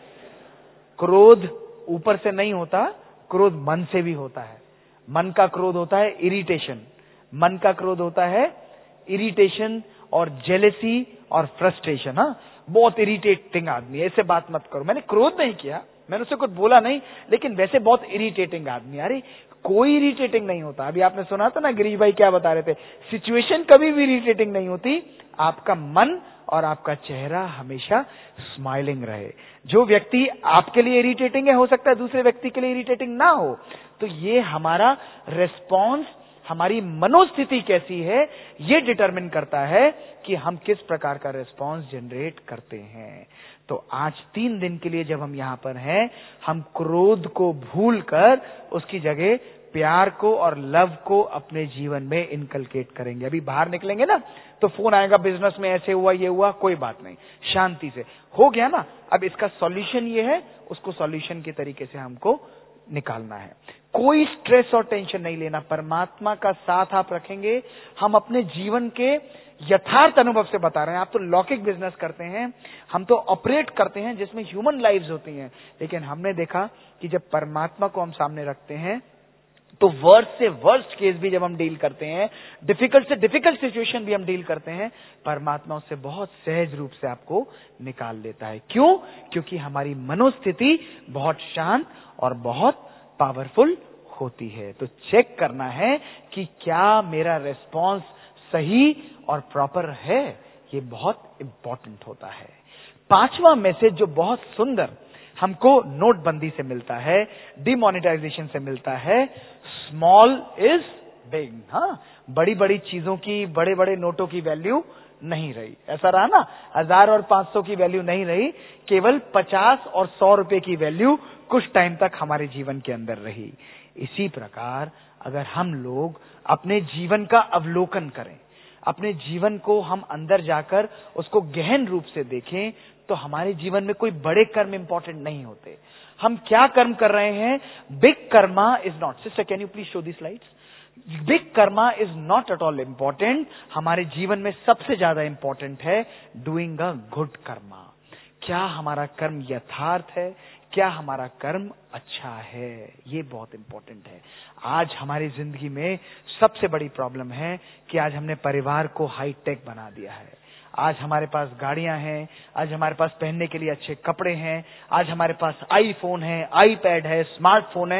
क्रोध ऊपर से नहीं होता, क्रोध मन से भी होता है। मन का क्रोध होता है इरिटेशन, मन का क्रोध होता है इरिटेशन और जेलेसी और फ्रस्ट्रेशन। हाँ, बहुत इरिटेटिंग आदमी, ऐसे बात मत करो। मैंने क्रोध नहीं किया, मैंने उससे कुछ बोला नहीं, लेकिन वैसे बहुत इरिटेटिंग आदमी। अरे कोई इरिटेटिंग नहीं होता। अभी आपने सुना था ना, गिरीश भाई क्या बता रहे थे, सिचुएशन कभी भी इरिटेटिंग नहीं होती। आपका मन और आपका चेहरा हमेशा स्माइलिंग रहे। जो व्यक्ति आपके लिए इरिटेटिंग है, हो सकता है दूसरे व्यक्ति के लिए इरिटेटिंग ना हो। तो ये हमारा रेस्पॉन्स, हमारी मनोस्थिति कैसी है, ये डिटरमिन करता है कि हम किस प्रकार का रेस्पॉन्स जनरेट करते हैं। तो आज तीन दिन के लिए जब हम यहाँ पर हैं, हम क्रोध को भूलकर उसकी जगह प्यार को और लव को अपने जीवन में इनकलकेट करेंगे। अभी बाहर निकलेंगे ना, तो फोन आएगा, बिजनेस में ऐसे हुआ, ये हुआ, कोई बात नहीं, शांति से हो गया ना। अब इसका सॉल्यूशन ये है, उसको सॉल्यूशन के तरीके से हमको निकालना है। कोई स्ट्रेस और टेंशन नहीं लेना, परमात्मा का साथ आप रखेंगे। हम अपने जीवन के यथार्थ अनुभव से बता रहे हैं। आप तो लौकिक बिजनेस करते हैं, हम तो ऑपरेट करते हैं जिसमें ह्यूमन लाइव्स होती हैं, लेकिन हमने देखा कि जब परमात्मा को हम सामने रखते हैं तो वर्स्ट से वर्स्ट केस भी जब हम डील करते हैं, डिफिकल्ट से डिफिकल्ट सिचुएशन भी हम डील करते हैं, परमात्मा उससे बहुत सहज रूप से आपको निकाल लेता है। क्यों? क्योंकि हमारी मनोस्थिति बहुत शांत और बहुत पावरफुल होती है। तो चेक करना है कि क्या मेरा रिस्पॉन्स सही और प्रॉपर है, ये बहुत इंपॉर्टेंट होता है। पांचवा मैसेज जो बहुत सुंदर हमको नोटबंदी से मिलता है, डिमोनेटाइजेशन से मिलता है, स्मॉल इज बिग। हाँ, बड़ी बड़ी चीजों की, बड़े बड़े नोटों की वैल्यू नहीं रही। ऐसा रहा ना, हजार और पांच सौ की वैल्यू नहीं रही, केवल पचास और सौ रुपए की वैल्यू कुछ टाइम तक हमारे जीवन के अंदर रही। इसी प्रकार अगर हम लोग अपने जीवन का अवलोकन करें, अपने जीवन को हम अंदर जाकर उसको गहन रूप से देखें, तो हमारे जीवन में कोई बड़े कर्म इंपॉर्टेंट नहीं होते। हम क्या कर्म कर रहे हैं, big karma is not, sister can you please show the slides, big karma is not at all important. हमारे जीवन में सबसे ज्यादा इंपॉर्टेंट है डूइंग अ गुड कर्मा। क्या हमारा कर्म यथार्थ है, क्या हमारा कर्म अच्छा है, ये बहुत इंपॉर्टेंट है। आज हमारी जिंदगी में सबसे बड़ी प्रॉब्लम है कि आज हमने परिवार को हाईटेक बना दिया है। आज हमारे पास गाड़ियां हैं, आज हमारे पास पहनने के लिए अच्छे कपड़े हैं, आज हमारे पास आईफोन है, आईपैड है, स्मार्टफोन है,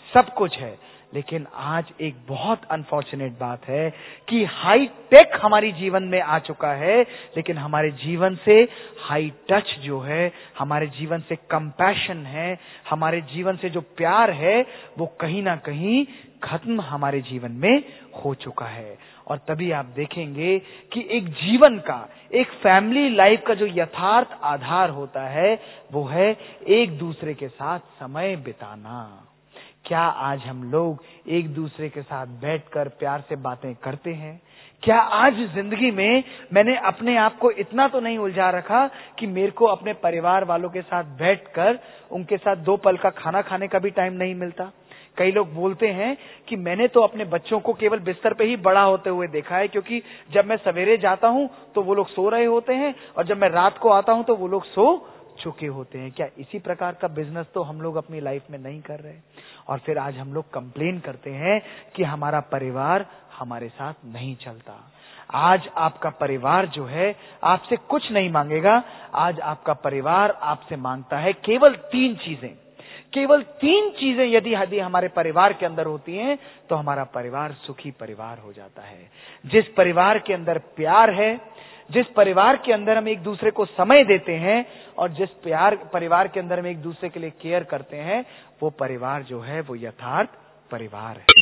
सब कुछ है। लेकिन आज एक बहुत अनफॉर्चुनेट बात है कि हाई टेक हमारी जीवन में आ चुका है, लेकिन हमारे जीवन से हाई टच जो है, हमारे जीवन से कंपैशन है, हमारे जीवन से जो प्यार है, वो कहीं ना कहीं खत्म हमारे जीवन में हो चुका है। और तभी आप देखेंगे कि एक जीवन का, एक फैमिली लाइफ का जो यथार्थ आधार होता है, वो है एक दूसरे के साथ समय बिताना। क्या आज हम लोग एक दूसरे के साथ बैठकर प्यार से बातें करते हैं? क्या आज जिंदगी में मैंने अपने आप को इतना तो नहीं उलझा रखा कि मेरे को अपने परिवार वालों के साथ बैठकर उनके साथ दो पल का खाना खाने का भी टाइम नहीं मिलता? कई लोग बोलते हैं कि मैंने तो अपने बच्चों को केवल बिस्तर पे ही बड़ा होते हुए देखा है, क्योंकि जब मैं सवेरे जाता हूं तो वो लोग सो रहे होते हैं और जब मैं रात को आता हूं तो वो लोग सो चुके होते हैं। क्या इसी प्रकार का बिजनेस तो हम लोग अपनी लाइफ में नहीं कर रहे? और फिर आज हम लोग कंप्लेन करते हैं कि हमारा परिवार हमारे साथ नहीं चलता। आज आपका परिवार जो है आपसे कुछ नहीं मांगेगा। आज आपका परिवार आपसे मांगता है केवल तीन चीजें। केवल तीन चीजें यदि यदि हमारे परिवार के अंदर होती हैं तो हमारा परिवार सुखी परिवार हो जाता है। जिस परिवार के अंदर प्यार है, जिस परिवार के अंदर हम एक दूसरे को समय देते हैं और जिस प्यार परिवार के अंदर हम एक दूसरे के लिए केयर करते हैं, वो परिवार जो है वो यथार्थ परिवार है।